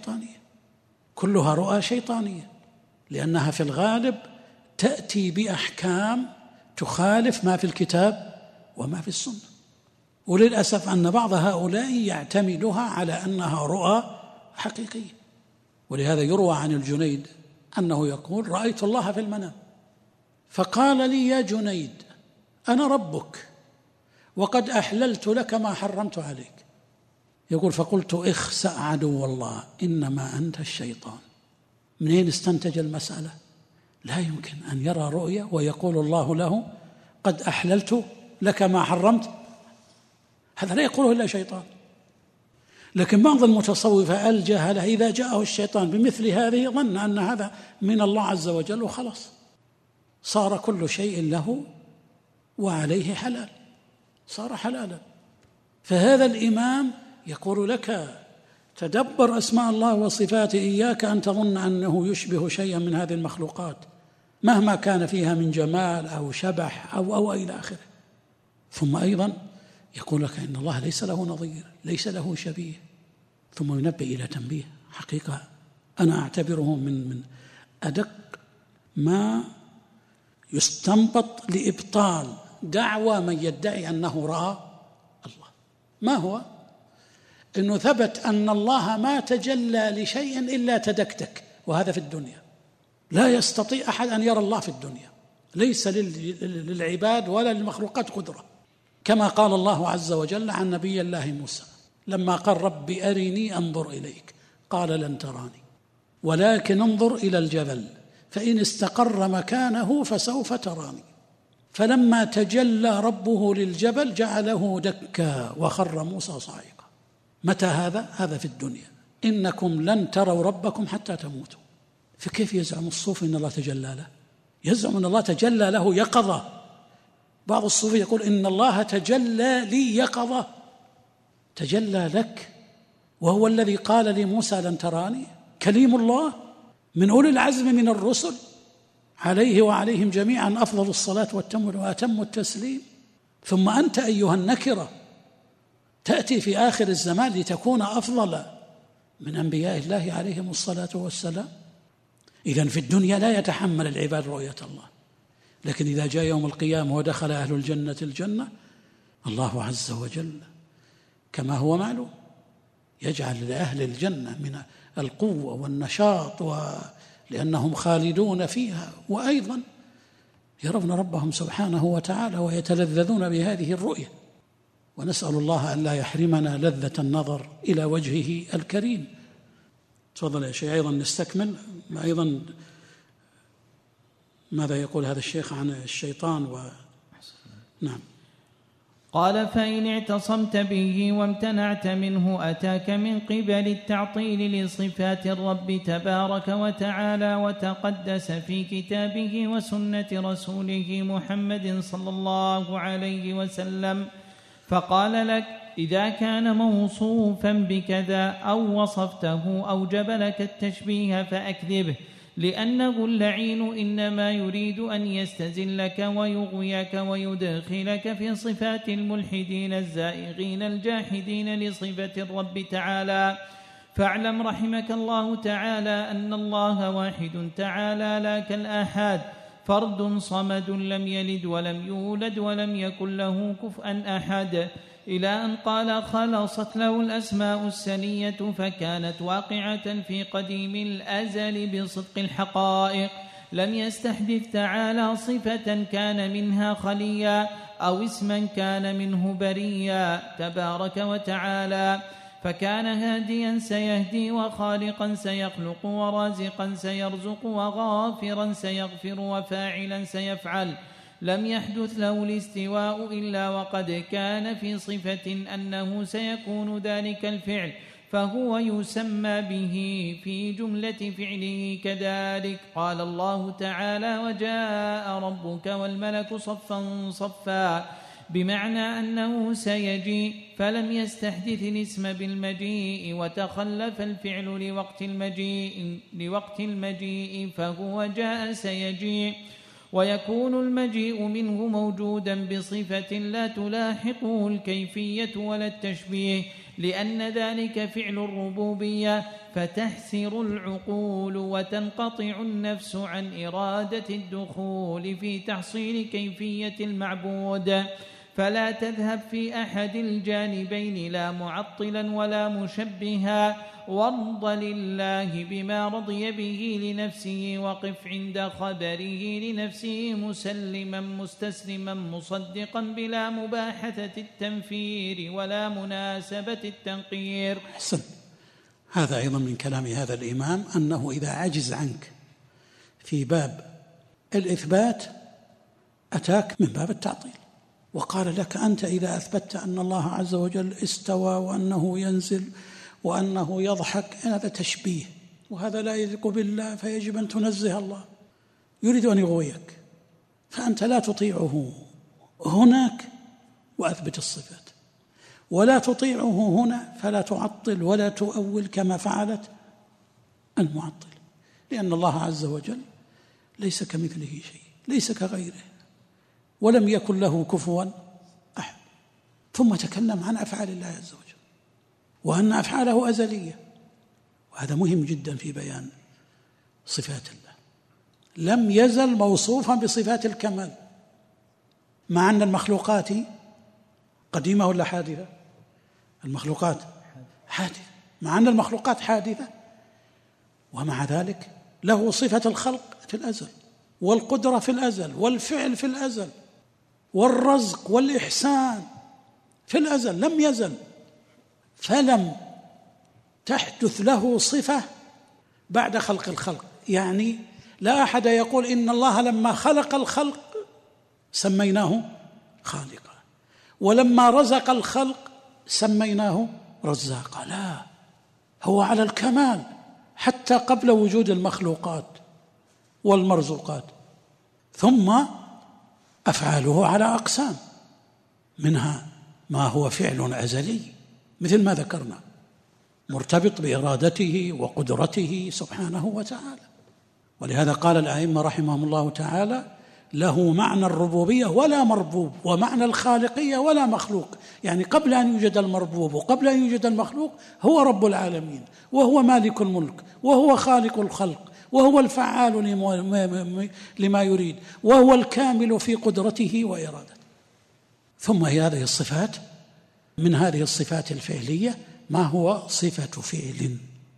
رؤى شيطانية، لأنها في الغالب تأتي بأحكام تخالف ما في الكتاب وما في السنة. وللأسف أن بعض هؤلاء يعتمدها على أنها رؤى حقيقية. ولهذا يروى عن الجنيد أنه يقول رأيت الله في المنام فقال لي يا جنيد أنا ربك وقد أحللت لك ما حرمت عليك. يقول فقلت اخسأ عدو الله إنما أنت الشيطان. منين استنتج المسألة؟ لا يمكن أن يرى رؤيا ويقول الله له قد أحللت لك ما حرمت، هذا لا يقوله إلا شيطان. لكن بعض المتصوفة الجهلة إذا جاءه الشيطان بمثل هذه ظن أن هذا من الله عز وجل وخلاص، صار كل شيء له وعليه حلال، صار حلالا. فهذا الإمام يقول لك تدبر أسماء الله وصفاته، إياك أن تظن أنه يشبه شيئا من هذه المخلوقات مهما كان فيها من جمال أو شبح أو إلى آخره. ثم أيضا يقول لك إن الله ليس له نظير، ليس له شبيه. ثم ينبه إلى تنبيه حقيقة أنا أعتبره من أدق ما يستنبط لإبطال دعوى من يدعي أنه رأى الله. ما هو؟ إنه ثبت أن الله ما تجلى لشيء إلا تدكتك، وهذا في الدنيا. لا يستطيع أحد أن يرى الله في الدنيا، ليس للعباد ولا للمخلوقات قدرة، كما قال الله عز وجل عن نبي الله موسى لما قال رب أرني أنظر إليك قال لن تراني ولكن انظر إلى الجبل فإن استقر مكانه فسوف تراني. فلما تجلى ربه للجبل جعله دكا وخر موسى صاعقا. متى هذا؟ هذا في الدنيا. إنكم لن تروا ربكم حتى تموتوا. فكيف يزعم الصوفي إن الله تجلى له؟ يزعم أن الله تجلى له يقظة. بعض الصوفي يقول إن الله تجلى لي يقظة. تجلى لك وهو الذي قال لموسى لن تراني، كليم الله من أولي العزم من الرسل عليه وعليهم جميعا أفضل الصلاة وأتم التسليم. ثم أنت أيها النكرة تأتي في آخر الزمان لتكون أفضل من أنبياء الله عليهم الصلاة والسلام. إذن في الدنيا لا يتحمل العباد رؤية الله، لكن إذا جاء يوم القيامة ودخل أهل الجنة الجنة، الله عز وجل كما هو معلوم يجعل لأهل الجنة من القوة والنشاط لأنهم خالدون فيها، وأيضا يرون ربهم سبحانه وتعالى ويتلذذون بهذه الرؤية. ونسأل الله أن لا يحرمنا لذة النظر إلى وجهه الكريم. تفضل يا شيخ. أيضا نستكمل أيضا ماذا يقول هذا الشيخ عن الشيطان نعم. قال فإن اعتصمت به وامتنعت منه أتاك من قبل التعطيل لصفات الرب تبارك وتعالى وتقدس في كتابه وسنة رسوله محمد صلى الله عليه وسلم، فقال لك إذا كان موصوفا بكذا أو وصفته أوجب لك التشبيه فأكذبه، لأنه اللعين إنما يريد أن يستزلك ويغويك ويدخلك في صفات الملحدين الزائغين الجاحدين لصفة الرب تعالى. فاعلم رحمك الله تعالى أن الله واحد تعالى لا كالآحاد، فرد صمد لم يلد ولم يولد ولم يكن له كفءا أحد، إلى أن قال خلصت له الأسماء السنية فكانت واقعة في قديم الأزل بصدق الحقائق. لم يستحدث تعالى صفة كان منها خليا أو اسما كان منه بريا تبارك وتعالى، فكان هاديا سيهدي وخالقا سيخلق ورازقا سيرزق وغافرا سيغفر وفاعلا سيفعل. لم يحدث له الاستواء إلا وقد كان في صفة أنه سيكون ذلك الفعل، فهو يسمى به في جملة فعله كذلك. قال الله تعالى وجاء ربك والملك صفا صفا، بمعنى أنه سيجيء، فلم يستحدث الاسم بالمجيء وتخلف الفعل لوقت المجيء فهو جاء سيجيء، ويكون المجيء منه موجودا بصفة لا تلاحقه الكيفية ولا التشبيه، لأن ذلك فعل الربوبية، فتحسر العقول وتنقطع النفس عن إرادة الدخول في تحصيل كيفية المعبود، فلا تذهب في أحد الجانبين لا معطلا ولا مشبها، وارض لله بما رضي به لنفسه، وقف عند خبره لنفسه مسلما مستسلما مصدقا بلا مباحثة التنفير ولا مناسبة التنقير. حسن. هذا أيضا من كلام هذا الإمام أنه إذا عجز عنك في باب الإثبات أتاك من باب التعطيل، وقال لك أنت إذا أثبتت أن الله عز وجل استوى وأنه ينزل وأنه يضحك، هذا تشبيه، وهذا لا يليق بالله، فيجب أن تنزه الله. يريد أن يغويك، فأنت لا تطيعه هناك وأثبت الصفات، ولا تطيعه هنا فلا تعطل ولا تؤول كما فعلت المعطل، لأن الله عز وجل ليس كمثله شيء، ليس كغيره، ولم يكن له كفوا أحد. ثم تكلم عن أفعال الله عز وجل وأن أفعاله أزلية، وهذا مهم جدا في بيان صفات الله. لم يزل موصوفا بصفات الكمال، مع أن المخلوقات قديمة ولا حادثة؟ المخلوقات حادثة، مع أن المخلوقات حادثة، ومع ذلك له صفة الخلق في الأزل، والقدرة في الأزل، والفعل في الأزل، والرزق والإحسان في الأزل، لم يزل. فلم تحدث له صفة بعد خلق الخلق. يعني لا أحد يقول إن الله لما خلق الخلق سميناه خالقا، ولما رزق الخلق سميناه رزاقا، لا، هو على الكمال حتى قبل وجود المخلوقات والمرزوقات. ثم أفعاله على أقسام، منها ما هو فعل أزلي مثل ما ذكرنا، مرتبط بإرادته وقدرته سبحانه وتعالى. ولهذا قال الأئمة رحمهم الله تعالى: له معنى الربوبية ولا مربوب، ومعنى الخالقية ولا مخلوق. يعني قبل أن يوجد المربوب وقبل أن يوجد المخلوق هو رب العالمين، وهو مالك الملك، وهو خالق الخلق، وهو الفعال لما يريد، وهو الكامل في قدرته وإرادته. ثم هذه الصفات، من هذه الصفات الفعلية ما هو صفة فعل،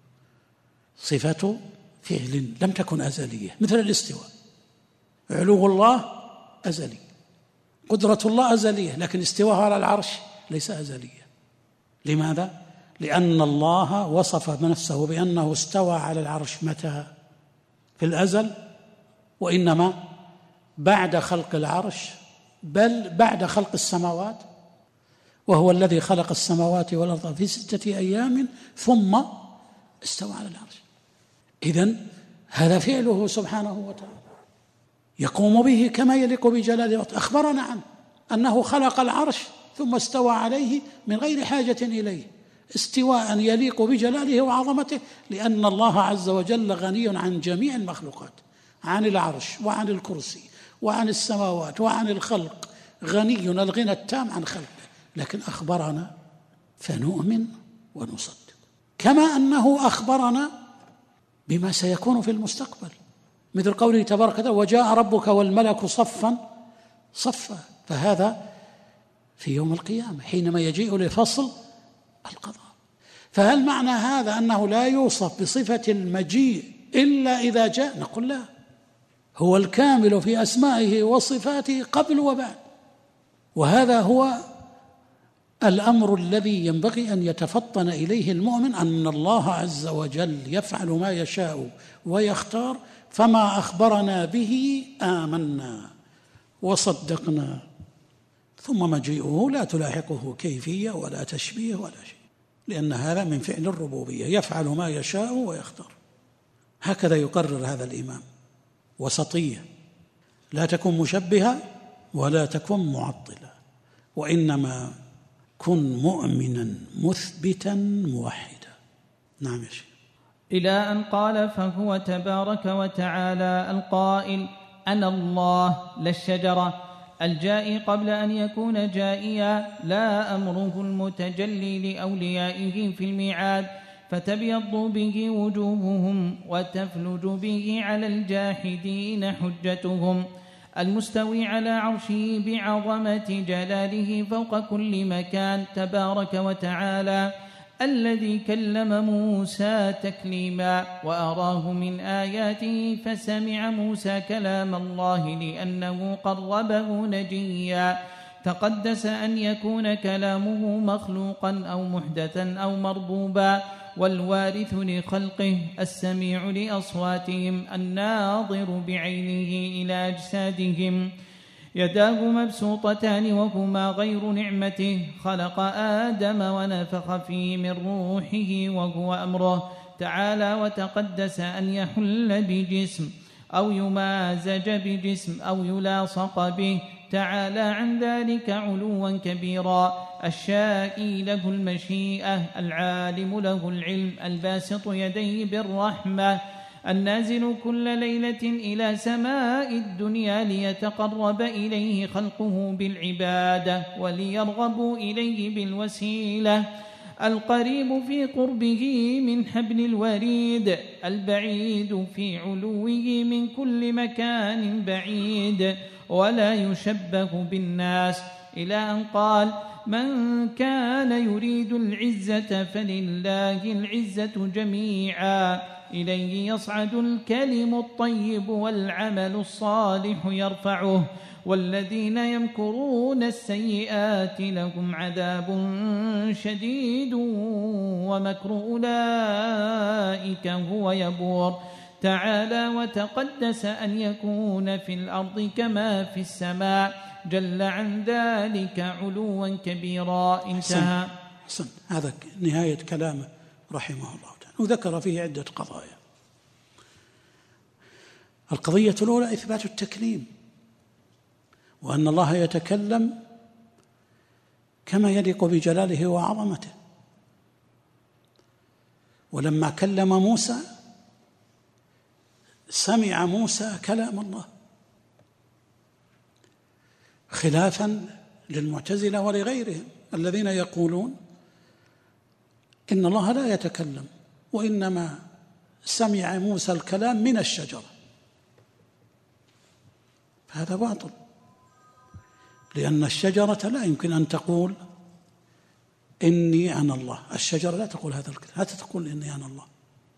صفة فعل لم تكن أزلية، مثل الاستواء. علو الله أزلي، قدرة الله أزلية، لكن استواءه على العرش ليس أزليا. لماذا؟ لأن الله وصف نفسه بأنه استوى على العرش متى؟ في الأزل، وإنما بعد خلق العرش، بل بعد خلق السماوات، وهو الذي خلق السماوات والأرض في 6 أيام ثم استوى على العرش. إذن هذا فعله سبحانه وتعالى يقوم به كما يليق بجلاله. أخبرنا عنه أنه خلق العرش ثم استوى عليه من غير حاجة إليه، استواء يليق بجلاله وعظمته، لأن الله عز وجل غني عن جميع المخلوقات، عن العرش وعن الكرسي وعن السماوات وعن الخلق، غني الغنى التام عن خلقه. لكن أخبرنا فنؤمن ونصدق، كما أنه أخبرنا بما سيكون في المستقبل، مثل قوله تبارك وتعالى: وجاء ربك والملك صفا صفا. فهذا في يوم القيامة حينما يجيء لفصل القضاء. فهل معنى هذا أنه لا يوصف بصفة المجيء إلا إذا جاء؟ نقول لا، هو الكامل في أسمائه وصفاته قبل وبعد. وهذا هو الأمر الذي ينبغي أن يتفطن إليه المؤمن، أن الله عز وجل يفعل ما يشاء ويختار، فما أخبرنا به آمنا وصدقنا. ثم مجيئه لا تلاحقه كيفية ولا تشبيه ولا شيء، لأن هذا من فعل الربوبية، يفعل ما يشاء ويختار. هكذا يقرر هذا الإمام، وسطية، لا تكن مشبهة ولا تكن معطلة، وإنما كن مؤمنا مثبتا موحدا. نعم يا شيخ. إلى أن قال: فهو تبارك وتعالى القائل: أنا الله لا الشجرة، الجائي قبل أن يكون جائيا، لا أمره المتجلي لأوليائه في الميعاد، فتبيض به وجوههم وتفلج به على الجاحدين حجتهم، المستوي على عرشه بعظمة جلاله فوق كل مكان تبارك وتعالى، الذي كلم موسى تكليما وأراه من آياته، فسمع موسى كلام الله لأنه قربه نجيا، تقدس أن يكون كلامه مخلوقا أو محدثا أو مربوبا، والوارث لخلقه، السميع لأصواتهم، الناظر بعينه إلى أجسادهم، يداه مبسوطتان وهما غير نعمته، خلق آدم ونفخ فيه من روحه وهو أمره تعالى وتقدس أن يحل بجسم أو يمازج بجسم أو يلاصق به، تعالى عن ذلك علوا كبيرا. الشائي له المشيئة، العالم له العلم، الباسط يديه بالرحمة، النازل كل ليلة إلى سماء الدنيا ليتقرب إليه خلقه بالعبادة وليرغبوا إليه بالوسيلة، القريب في قربه من حبل الوريد، البعيد في علوه من كل مكان بعيد، ولا يشبه بالناس، إلى أن قال: من كان يريد العزة فلله العزة جميعا، إليه يصعد الكلم الطيب والعمل الصالح يرفعه، والذين يمكرون السيئات لهم عذاب شديد ومكر أولئك هو يبور، تعالى وتقدس أن يكون في الأرض كما في السماء، جل عن ذلك علوا كبيرا. انتهى. حسن. هذا نهاية كلامه رحمه الله تعالى، وذكر فيه عدة قضايا. القضية الأولى إثبات التكليم، وأن الله يتكلم كما يليق بجلاله وعظمته. ولما كلم موسى سمع موسى كلام الله، خلافا للمعتزلة ولغيرهم الذين يقولون إن الله لا يتكلم، وإنما سمع موسى الكلام من الشجرة. هذا باطل، لأن الشجرة لا يمكن أن تقول إني أنا الله. الشجرة لا تقول هذا الكلام، لا تقول إني أنا الله،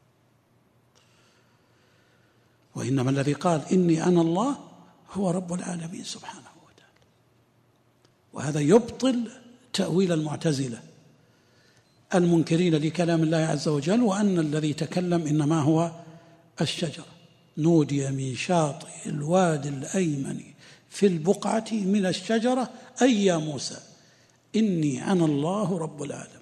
وإنما الذي قال إني أنا الله هو رب العالمين سبحانه وتعالى. وهذا يبطل تأويل المعتزلة المنكرين لكلام الله عز وجل، وأن الذي تكلم إنما هو الشجرة. نودي من شاطئ الوادي الأيمن في البقعة من الشجرة أي يا موسى إني أنا الله رب العالمين.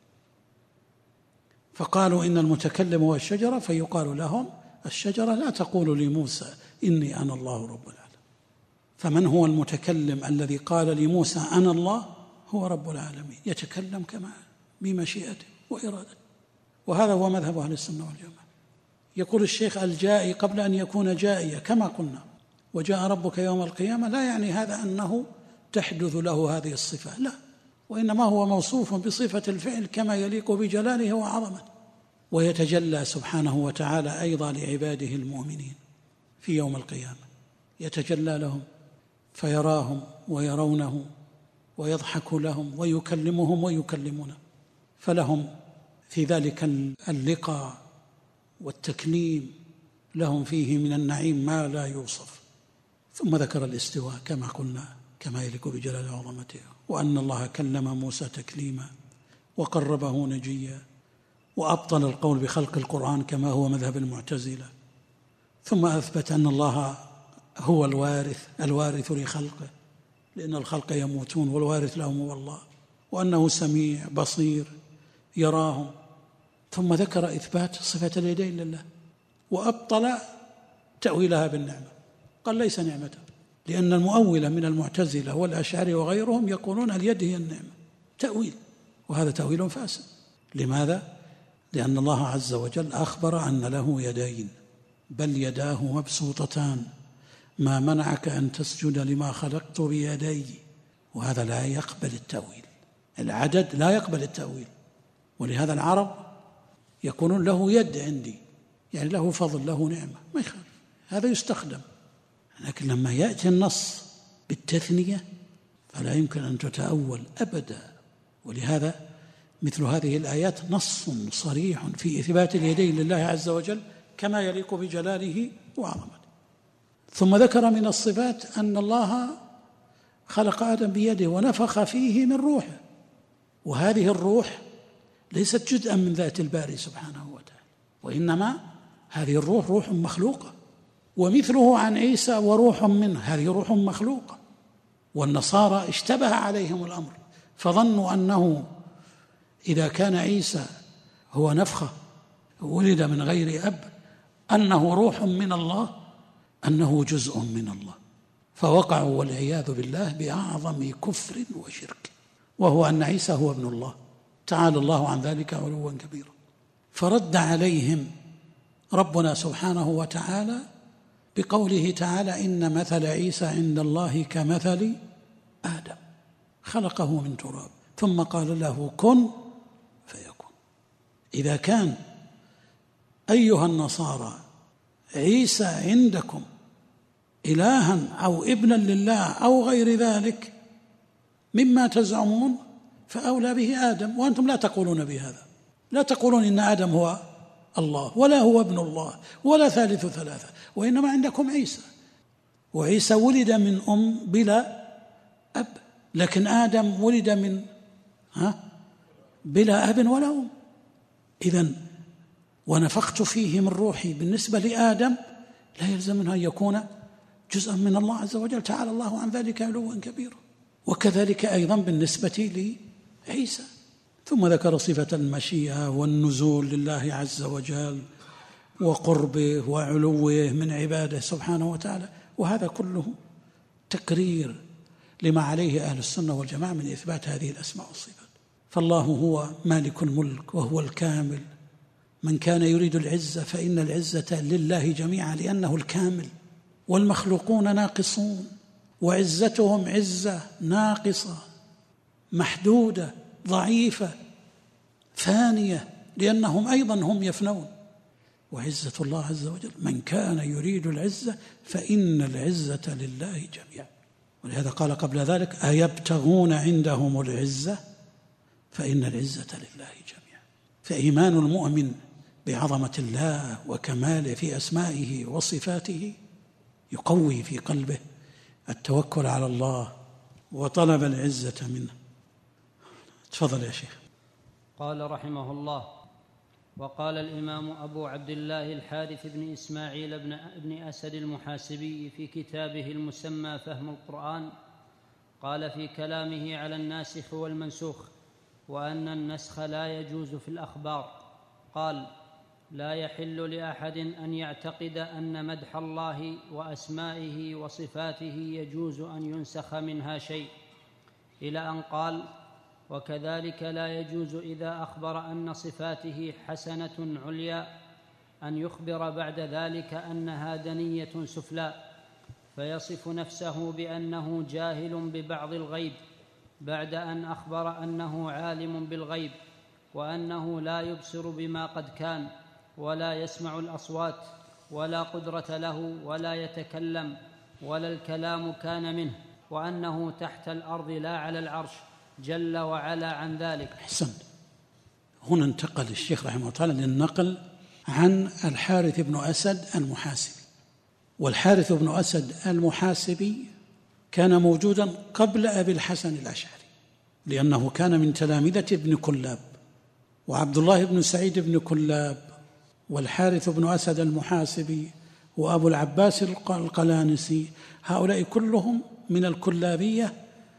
فقالوا إن المتكلم هو الشجرة، فيقال لهم الشجرة لا تقول لموسى إني أنا الله رب العالمين. فمن هو المتكلم الذي قال لموسى أنا الله؟ هو رب العالمين، يتكلم كما بمشيئته وإرادته. وهذا هو مذهب أهل السنة والجماعة. يقول الشيخ: الجائي قبل أن يكون جائيا كما قلنا، وجاء ربك يوم القيامة، لا يعني هذا أنه تحدث له هذه الصفة، لا، وإنما هو موصوف بصفة الفعل كما يليق بجلاله وعظمته. ويتجلى سبحانه وتعالى أيضا لعباده المؤمنين في يوم القيامة، يتجلى لهم فيراهم ويرونه ويضحك لهم ويكلمهم ويكلمونه، فلهم في ذلك اللقاء والتكليم لهم فيه من النعيم ما لا يوصف. ثم ذكر الاستواء كما قلنا كما يليق بجلاله وعظمته، وأن الله كلم موسى تكليما وقربه نجيا، وأبطل القول بخلق القرآن كما هو مذهب المعتزلة. ثم أثبت أن الله هو الوارث لخلقه، لأن الخلق يموتون والوارث لهم هو الله، وأنه سميع بصير يراهم. ثم ذكر إثبات صفة اليدين لله، وأبطل تأويلها بالنعمة، قال ليس نعمة، لأن المؤولة من المعتزلة والأشاعرة وغيرهم يقولون اليد هي النعمة، تأويل، وهذا تأويل فاسد. لماذا؟ لأن الله عز وجل أخبر أن له يدين، بل يداه مبسوطتان، ما منعك أن تسجد لما خلقت بيدي. وهذا لا يقبل التأويل، العدد لا يقبل التأويل. ولهذا العرب يكون له يد عندي، يعني له فضل، له نعمة، ما يخالف، هذا يستخدم. لكن لما يأتي النص بالتثنية فلا يمكن أن تتأول أبدا. ولهذا مثل هذه الآيات نص صريح في إثبات اليدين لله عز وجل كما يليق بجلاله وعظمته. ثم ذكر من الصفات أن الله خلق آدم بيده ونفخ فيه من روحه، وهذه الروح ليست جزءا من ذات الباري سبحانه وتعالى، وإنما هذه الروح روح مخلوقة. ومثله عن عيسى وروح منه، هذه روح مخلوقة. والنصارى اشتبه عليهم الأمر، فظنوا أنه إذا كان عيسى هو نفخة ولد من غير أب أنه روح من الله، أنه جزء من الله، فوقعوا والعياذ بالله بأعظم كفر وشرك، وهو أن عيسى هو ابن الله، تعالى الله عن ذلك علوا كبيرا. فرد عليهم ربنا سبحانه وتعالى بقوله تعالى: إن مثل عيسى عند الله كمثل آدم خلقه من تراب ثم قال له كن فيكون. إذا كان أيها النصارى عيسى عندكم إلها أو ابنا لله أو غير ذلك مما تزعمون فأولى به آدم، وأنتم لا تقولون بهذا، لا تقولون إن آدم هو الله ولا هو ابن الله ولا ثالث ثلاثة، وإنما عندكم عيسى، وعيسى ولد من أم بلا أب، لكن آدم ولد من بلا أب ولا أم. إذن ونفخت فيه من روحي بالنسبة لآدم لا يلزم منه أن يكون جزءا من الله عز وجل، تعالى الله عن ذلك علوا كبيرا. وكذلك أيضا بالنسبة لعيسى. ثم ذكر صفة المشيئة والنزول لله عز وجل وقربه وعلوه من عباده سبحانه وتعالى، وهذا كله تكرير لما عليه أهل السنة والجماعة من إثبات هذه الأسماء والصفات. فالله هو مالك الملك وهو الكامل، من كان يريد العزة فإن العزة لله جميعا لأنه الكامل، والمخلوقون ناقصون، وعزتهم عزة ناقصة محدودة ضعيفة فانية، لأنهم أيضا هم يفنون، وعزة الله عز وجل من كان يريد العزة فإن العزة لله جميعا. ولهذا قال قبل ذلك: أيبتغون عندهم العزة فإن العزة لله جميعا. فإيمان المؤمن بعظمة الله وكماله في أسمائه وصفاته يقوي في قلبه التوكل على الله وطلب العزة منه. تفضل يا شيخ. قال رحمه الله: وقال الإمام أبو عبد الله الحارث بن إسماعيل بن أسد المحاسبي في كتابه المسمى فهم القرآن، قال في كلامه على الناسخ والمنسوخ وأن النسخ لا يجوز في الأخبار، قال: لا يحل لأحد أن يعتقد أن مدح الله وأسمائه وصفاته يجوز أن ينسخ منها شيء، إلى أن قال: وكذلك لا يجوز إذا أخبر أن صفاته حسنة عليا أن يخبر بعد ذلك أنها دنية سفلى، فيصف نفسه بأنه جاهل ببعض الغيب بعد أن أخبر أنه عالم بالغيب، وأنه لا يبصر بما قد كان ولا يسمع الأصوات ولا قدرة له ولا يتكلم ولا الكلام كان منه، وأنه تحت الأرض لا على العرش جل وعلا عن ذلك. أحسن. هنا انتقل الشيخ رحمه الله تعالى للنقل عن الحارث بن أسد المحاسبي. والحارث بن أسد المحاسبي كان موجودا قبل أبي الحسن الأشعري، لأنه كان من تلامذة ابن كلاب، وعبد الله بن سعيد بن كلاب والحارث بن أسد المحاسبي وأبو العباس القلانسي، هؤلاء كلهم من الكلابية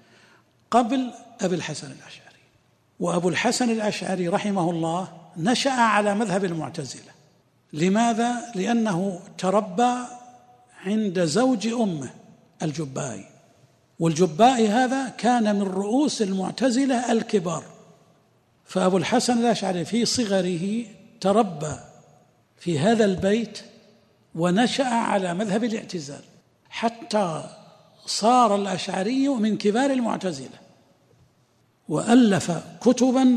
قبل أبي الحسن الأشعري. وأبو الحسن الأشعري رحمه الله نشأ على مذهب المعتزلة. لماذا؟ لأنه تربى عند زوج أمه الجبائي، والجبائي هذا كان من رؤوس المعتزلة الكبار. فأبو الحسن الأشعري في صغره تربى في هذا البيت ونشأ على مذهب الاعتزال، حتى صار الأشعري من كبار المعتزلة، وألف كتبا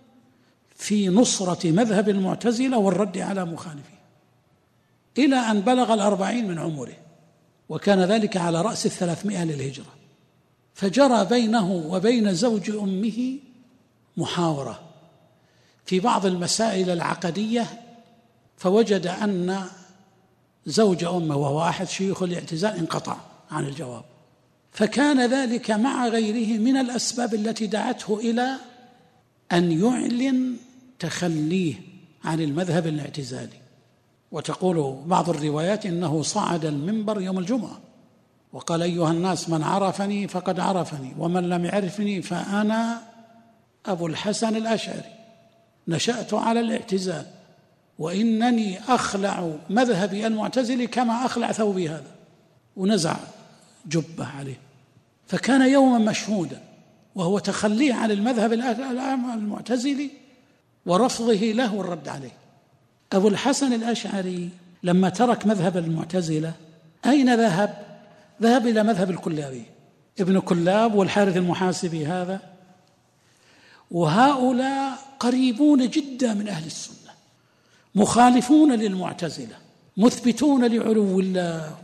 في نصرة مذهب المعتزلة والرد على مخالفيه، إلى أن بلغ 40 من عمره، وكان ذلك على رأس 300 للهجرة. فجرى بينه وبين زوج أمه محاورة في بعض المسائل العقدية، فوجد أن زوج أمه وهو أحد شيوخ الاعتزال انقطع عن الجواب، فكان ذلك مع غيره من الأسباب التي دعته إلى أن يعلن تخليه عن المذهب الاعتزالي. وتقول بعض الروايات إنه صعد المنبر يوم الجمعة وقال أيها الناس من عرفني فقد عرفني ومن لم يعرفني فأنا أبو الحسن الأشعري نشأت على الاعتزال وإنني أخلع مذهبي المعتزلي كما أخلع ثوبي هذا، ونزع جبة عليه. فكان يوما مشهودا وهو تخليه عن المذهب المعتزلي ورفضه له والرد عليه. أبو الحسن الأشعري لما ترك مذهب المعتزلة أين ذهب؟ ذهب إلى مذهب الكلابي، ابن كلاب والحارث المحاسبي هذا، وهؤلاء قريبون جدا من أهل السنة، مخالفون للمعتزلة، مثبتون لعلو الله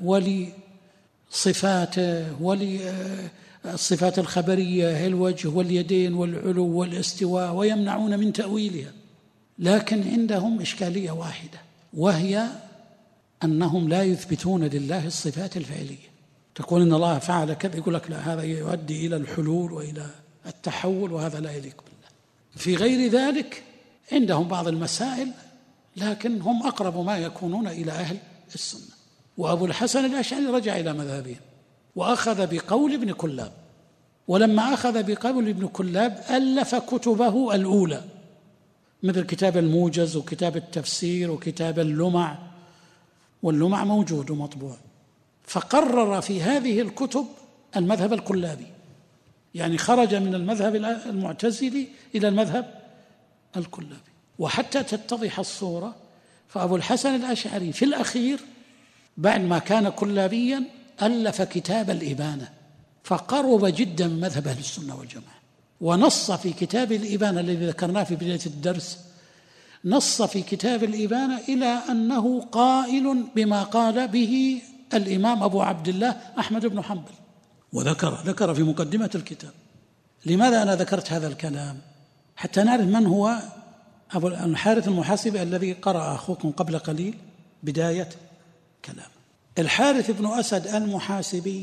ولصفاته وللصفات الخبرية، الوجه واليدين والعلو والاستواء، ويمنعون من تأويلها. لكن عندهم إشكالية واحدة، وهي أنهم لا يثبتون لله الصفات الفعلية. تقول إن الله فعل كذا، يقول لك لا، هذا يؤدي إلى الحلول وإلى التحول وهذا لا يليق بالله. في غير ذلك عندهم بعض المسائل، لكن هم أقرب ما يكونون إلى أهل السنة. وأبو الحسن الأشعري رجع إلى مذهبه وأخذ بقول ابن كلاب، ولما أخذ بقول ابن كلاب ألف كتبه الأولى مثل كتاب الموجز وكتاب التفسير وكتاب اللمع، واللمع موجود ومطبوع. فقرر في هذه الكتب المذهب الكلابي، يعني خرج من المذهب المعتزلي إلى المذهب الكلابي. وحتى تتضح الصورة، فأبو الحسن الأشعري في الأخير بعد ما كان كلابيا ألف كتاب الإبانة، فقرب جدا من مذهب أهل السنة والجماعة. ونص في كتاب الإبانة الذي ذكرناه في بداية الدرس، نص في كتاب الإبانة إلى أنه قائل بما قال به الإمام أبو عبد الله أحمد بن حنبل، وذكر في مقدمة الكتاب. لماذا أنا ذكرت هذا الكلام؟ حتى نعرف من هو أبو الحارث المحاسبي الذي قرأ أخوكم قبل قليل بداية كلام. الحارث بن أسد المحاسبي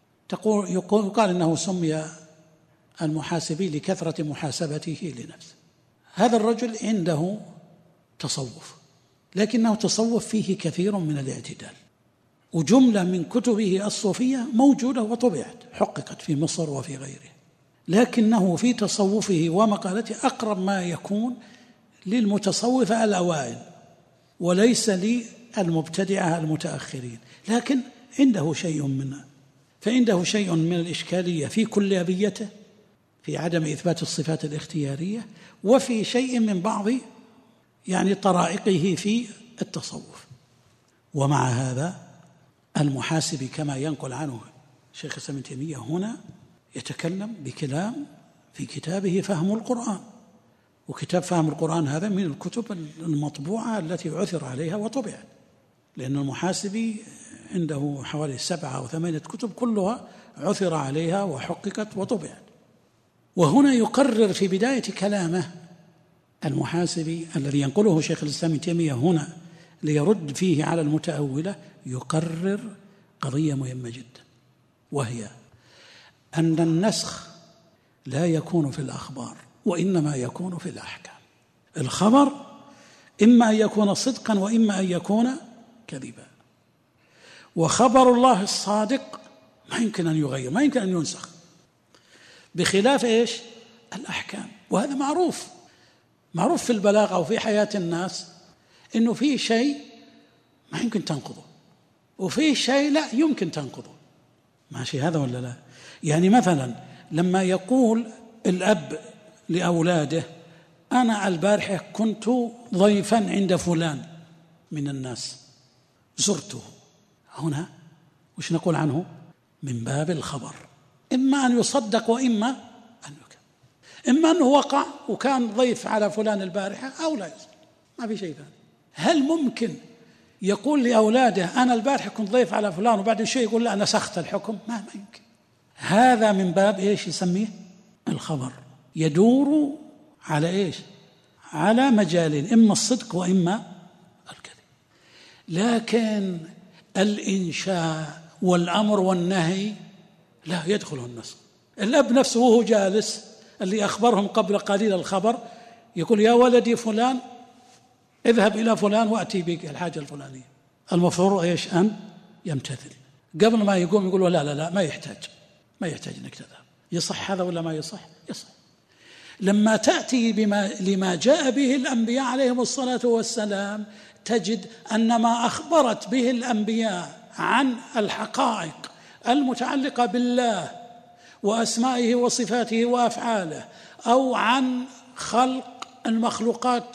يقال إنه سمي المحاسبي لكثرة محاسبته لنفسه. هذا الرجل عنده تصوف، لكنه تصوف فيه كثير من الاعتدال، وجملة من كتبه الصوفية موجودة وطبعت حققت في مصر وفي غيره، لكنه في تصوفه ومقالته أقرب ما يكون للمتصوفة الأوائل وليس للمبتدعة المتأخرين، لكن عنده شيء منه، فعنده شيء من الإشكالية في كلابيته في عدم إثبات الصفات الاختيارية، وفي شيء من بعض يعني طرائقه في التصوف. ومع هذا المحاسبي كما ينقل عنه شيخ الإسلام ابن تيمية هنا يتكلم بكلام في كتابه فهم القرآن، وكتاب فهم القرآن هذا من الكتب المطبوعة التي عثر عليها وطبعت، لأن المحاسبي عنده حوالي 7 أو 8 كتب كلها عثر عليها وحققت وطبعت. وهنا يقرر في بداية كلامه المحاسبي الذي ينقله شيخ الإسلام ابن تيمية هنا ليرد فيه على المتأولة، يقرر قضية مهمة جدا، وهي أن النسخ لا يكون في الأخبار وإنما يكون في الأحكام. الخبر إما أن يكون صدقا وإما أن يكون كذبا، وخبر الله الصادق ما يمكن أن يغير، ما يمكن أن ينسخ، بخلاف إيش؟ الأحكام. وهذا معروف في البلاغة أو في حياة الناس، إنه في شيء ما يمكن تنقضه وفي شيء لا يمكن تنقضه، ماشي هذا ولا لا؟ يعني مثلا لما يقول الأب لأولاده أنا البارحة كنت ضيفا عند فلان من الناس زرته، هنا وش نقول عنه؟ من باب الخبر، إما أن يصدق وإما أن يكذب، إما أنه وقع وكان ضيف على فلان البارحة أو لا يصدق، ما في شيء ثاني. هل ممكن يقول لأولاده أنا البارحة كنت ضيف على فلان وبعد شيء يقول لا نسخت الحكم؟ ما يمكن. هذا من باب إيش يسميه؟ الخبر، يدور على إيش؟ على مجالين، إما الصدق وإما الكذب. لكن الإنشاء والأمر والنهي لا يدخله النسخ. الأب نفسه وهو جالس اللي أخبرهم قبل قليل الخبر يقول يا ولدي فلان اذهب إلى فلان وأتي بك الحاجة الفلانية، المفروض إيش؟ أن يمتثل. قبل ما يقوم يقول لا ما يحتاج انك تذهب. يصح هذا ولا ما يصح؟ يصح. لما تأتي لما جاء به الأنبياء عليهم الصلاة والسلام تجد أن ما أخبرت به الأنبياء عن الحقائق المتعلقة بالله وأسمائه وصفاته وأفعاله، أو عن خلق المخلوقات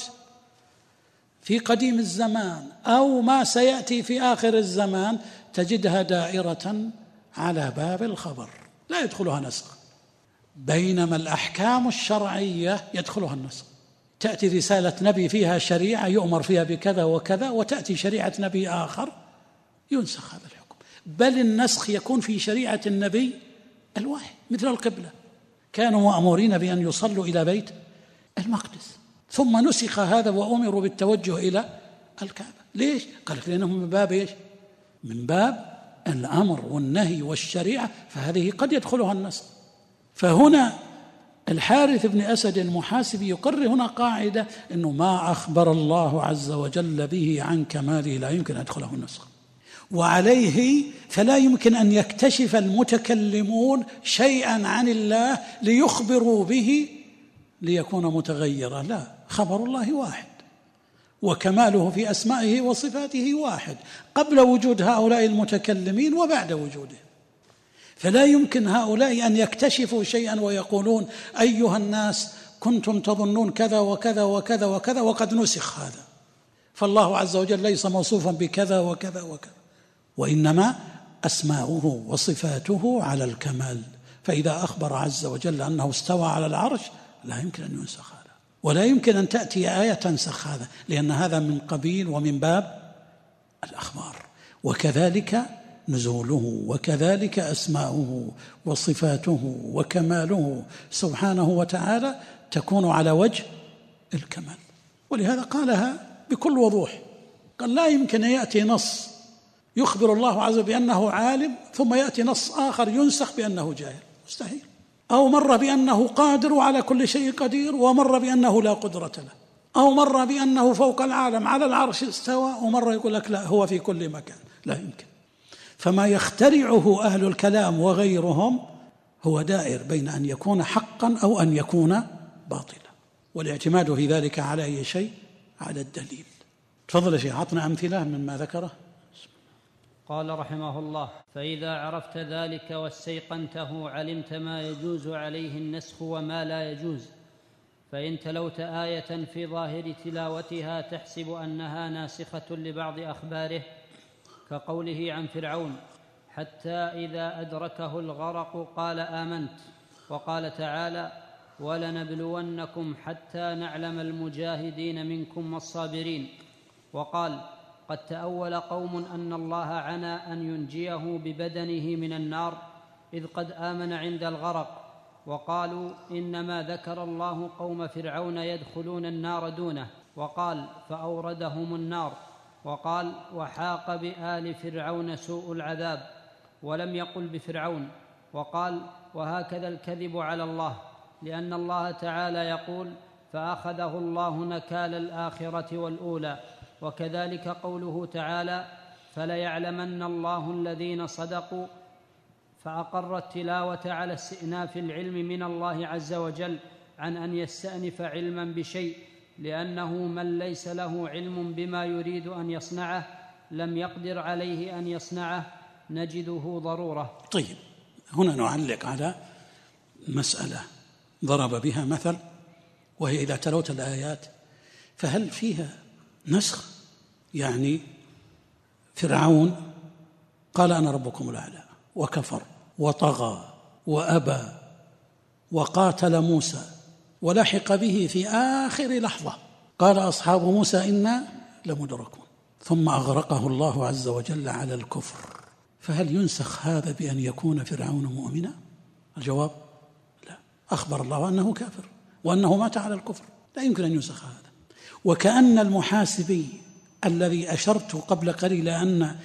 في قديم الزمان أو ما سيأتي في آخر الزمان، تجدها دائرة على باب الخبر لا يدخلها نسخ، بينما الأحكام الشرعية يدخلها النسخ. تأتي رسالة نبي فيها شريعة يؤمر فيها بكذا وكذا، وتأتي شريعة نبي آخر ينسخ هذا الحكم. بل النسخ يكون في شريعة النبي الواحد، مثل القبلة، كانوا مأمورين بأن يصلوا إلى بيت المقدس، ثم نسخ هذا وأمروا بالتوجه إلى الكعبة. ليش؟ قال لأنه من باب إيش؟ من باب الأمر والنهي والشريعة، فهذه قد يدخلها النسخ. فهنا الحارث بن أسد المحاسبي يقرر هنا قاعدة أنه ما أخبر الله عز وجل به عن كماله لا يمكن أن يدخله النسخ، وعليه فلا يمكن أن يكتشف المتكلمون شيئا عن الله ليخبروا به ليكون متغيرا. لا، خبر الله واحد وكماله في أسمائه وصفاته واحد قبل وجود هؤلاء المتكلمين وبعد وجوده. فلا يمكن هؤلاء أن يكتشفوا شيئا ويقولون أيها الناس كنتم تظنون كذا وكذا وكذا وكذا وقد نسخ هذا، فالله عز وجل ليس موصوفا بكذا وكذا وكذا، وإنما أسماؤه وصفاته على الكمال. فإذا أخبر عز وجل أنه استوى على العرش لا يمكن أن ينسخ هذا، ولا يمكن أن تأتي آية تنسخ هذا، لأن هذا من قبيل ومن باب الأخبار. وكذلك نزوله، وكذلك أسماؤه وصفاته وكماله سبحانه وتعالى تكون على وجه الكمال. ولهذا قالها بكل وضوح، قال لا يمكن أن يأتي نص يخبر الله عز وجل بأنه عالم ثم يأتي نص آخر ينسخ بأنه جاهل، مستحيل. أو مر بأنه قادر وعلى كل شيء قدير، ومر بأنه لا قدرة له، أو مر بأنه فوق العالم على العرش استوى، ومر يقول لك لا هو في كل مكان. لا يمكن. فما يخترعه أهل الكلام وغيرهم هو دائر بين أن يكون حقا أو أن يكون باطلا، والاعتماد في ذلك على أي شيء؟ على الدليل. تفضل يا شيخ، عطنا أمثلة مما ذكره. قال رحمه الله: فإذا عرفت ذلك واستيقنته علمت ما يجوز عليه النسخ وما لا يجوز. فإن تلوت آية في ظاهر تلاوتها تحسب أنها ناسخة لبعض أخباره، كقوله عن فرعون: حتى إذا أدركه الغرق قال آمنت، وقال تعالى: ولنبلونكم حتى نعلم المجاهدين منكم والصابرين. وقال: قد تأول قوم أن الله عنى أن ينجيه ببدنه من النار إذ قد آمن عند الغرق، وقالوا إنما ذكر الله قوم فرعون يدخلون النار دونه، وقال: فأوردهم النار. وقال: وحاق بآل فرعون سوء العذاب، ولم يقل بفرعون. وقال: وهكذا الكذب على الله، لأن الله تعالى يقول: فأخذه الله نكال الآخرة والأولى. وكذلك قوله تعالى: فليعلمن الله الذين صدقوا، فأقر التلاوة على استئناف العلم من الله عز وجل عن أن يستأنف علما بشيء، لأنه من ليس له علم بما يريد أن يصنعه لم يقدر عليه أن يصنعه، نجده ضرورة. طيب، هنا نعلق على مسألة ضرب بها مثل، وهي إذا تلوت الآيات فهل فيها نسخ؟ يعني فرعون قال أنا ربكم الأعلى وكفر وطغى وأبى وقاتل موسى، ولحق به في آخر لحظة قال أصحاب موسى إنا لمدركون، ثم أغرقه الله عز وجل على الكفر. فهل ينسخ هذا بأن يكون فرعون مؤمنا؟ الجواب لا، أخبر الله أنه كافر وأنه مات على الكفر، لا يمكن أن ينسخ هذا. وكأن المحاسبي الذي أشرت قبل قليل أن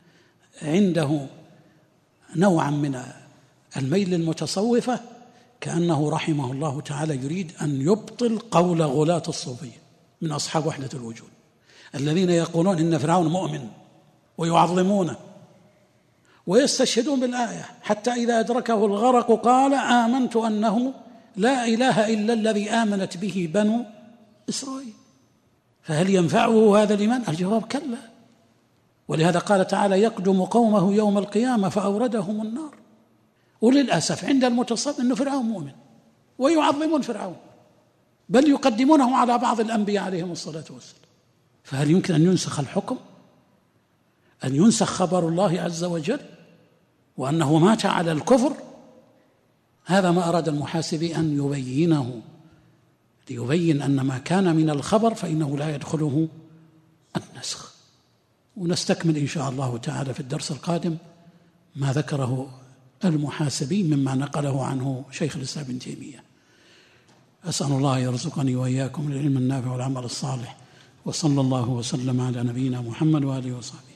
عنده نوعا من الميل المتصوفة، كأنه رحمه الله تعالى يريد أن يبطل قول غلاة الصوفية من أصحاب وحدة الوجود الذين يقولون إن فرعون مؤمن ويعظمونه ويستشهدون بالآية حتى إذا أدركه الغرق قال آمنت أنه لا إله إلا الذي آمنت به بنو إسرائيل. فهل ينفعه هذا الإيمان؟ الجواب كلا. ولهذا قال تعالى يقدم قومه يوم القيامة فأوردهم النار. وللأسف عند المتصوف أنه فرعون مؤمن ويعظمون فرعون، بل يقدمونه على بعض الأنبياء عليهم الصلاة والسلام. فهل يمكن أن ينسخ الحكم؟ أن ينسخ خبر الله عز وجل وأنه مات على الكفر؟ هذا ما أراد المحاسبي أن يبينه، ليبين أن ما كان من الخبر فإنه لا يدخله النسخ. ونستكمل إن شاء الله تعالى في الدرس القادم ما ذكره المحاسبي مما نقله عنه شيخ الإسلام ابن تيمية. أسأل الله يرزقني وإياكم العلم النافع والعمل الصالح، وصلى الله وسلم على نبينا محمد وآله وصحبه.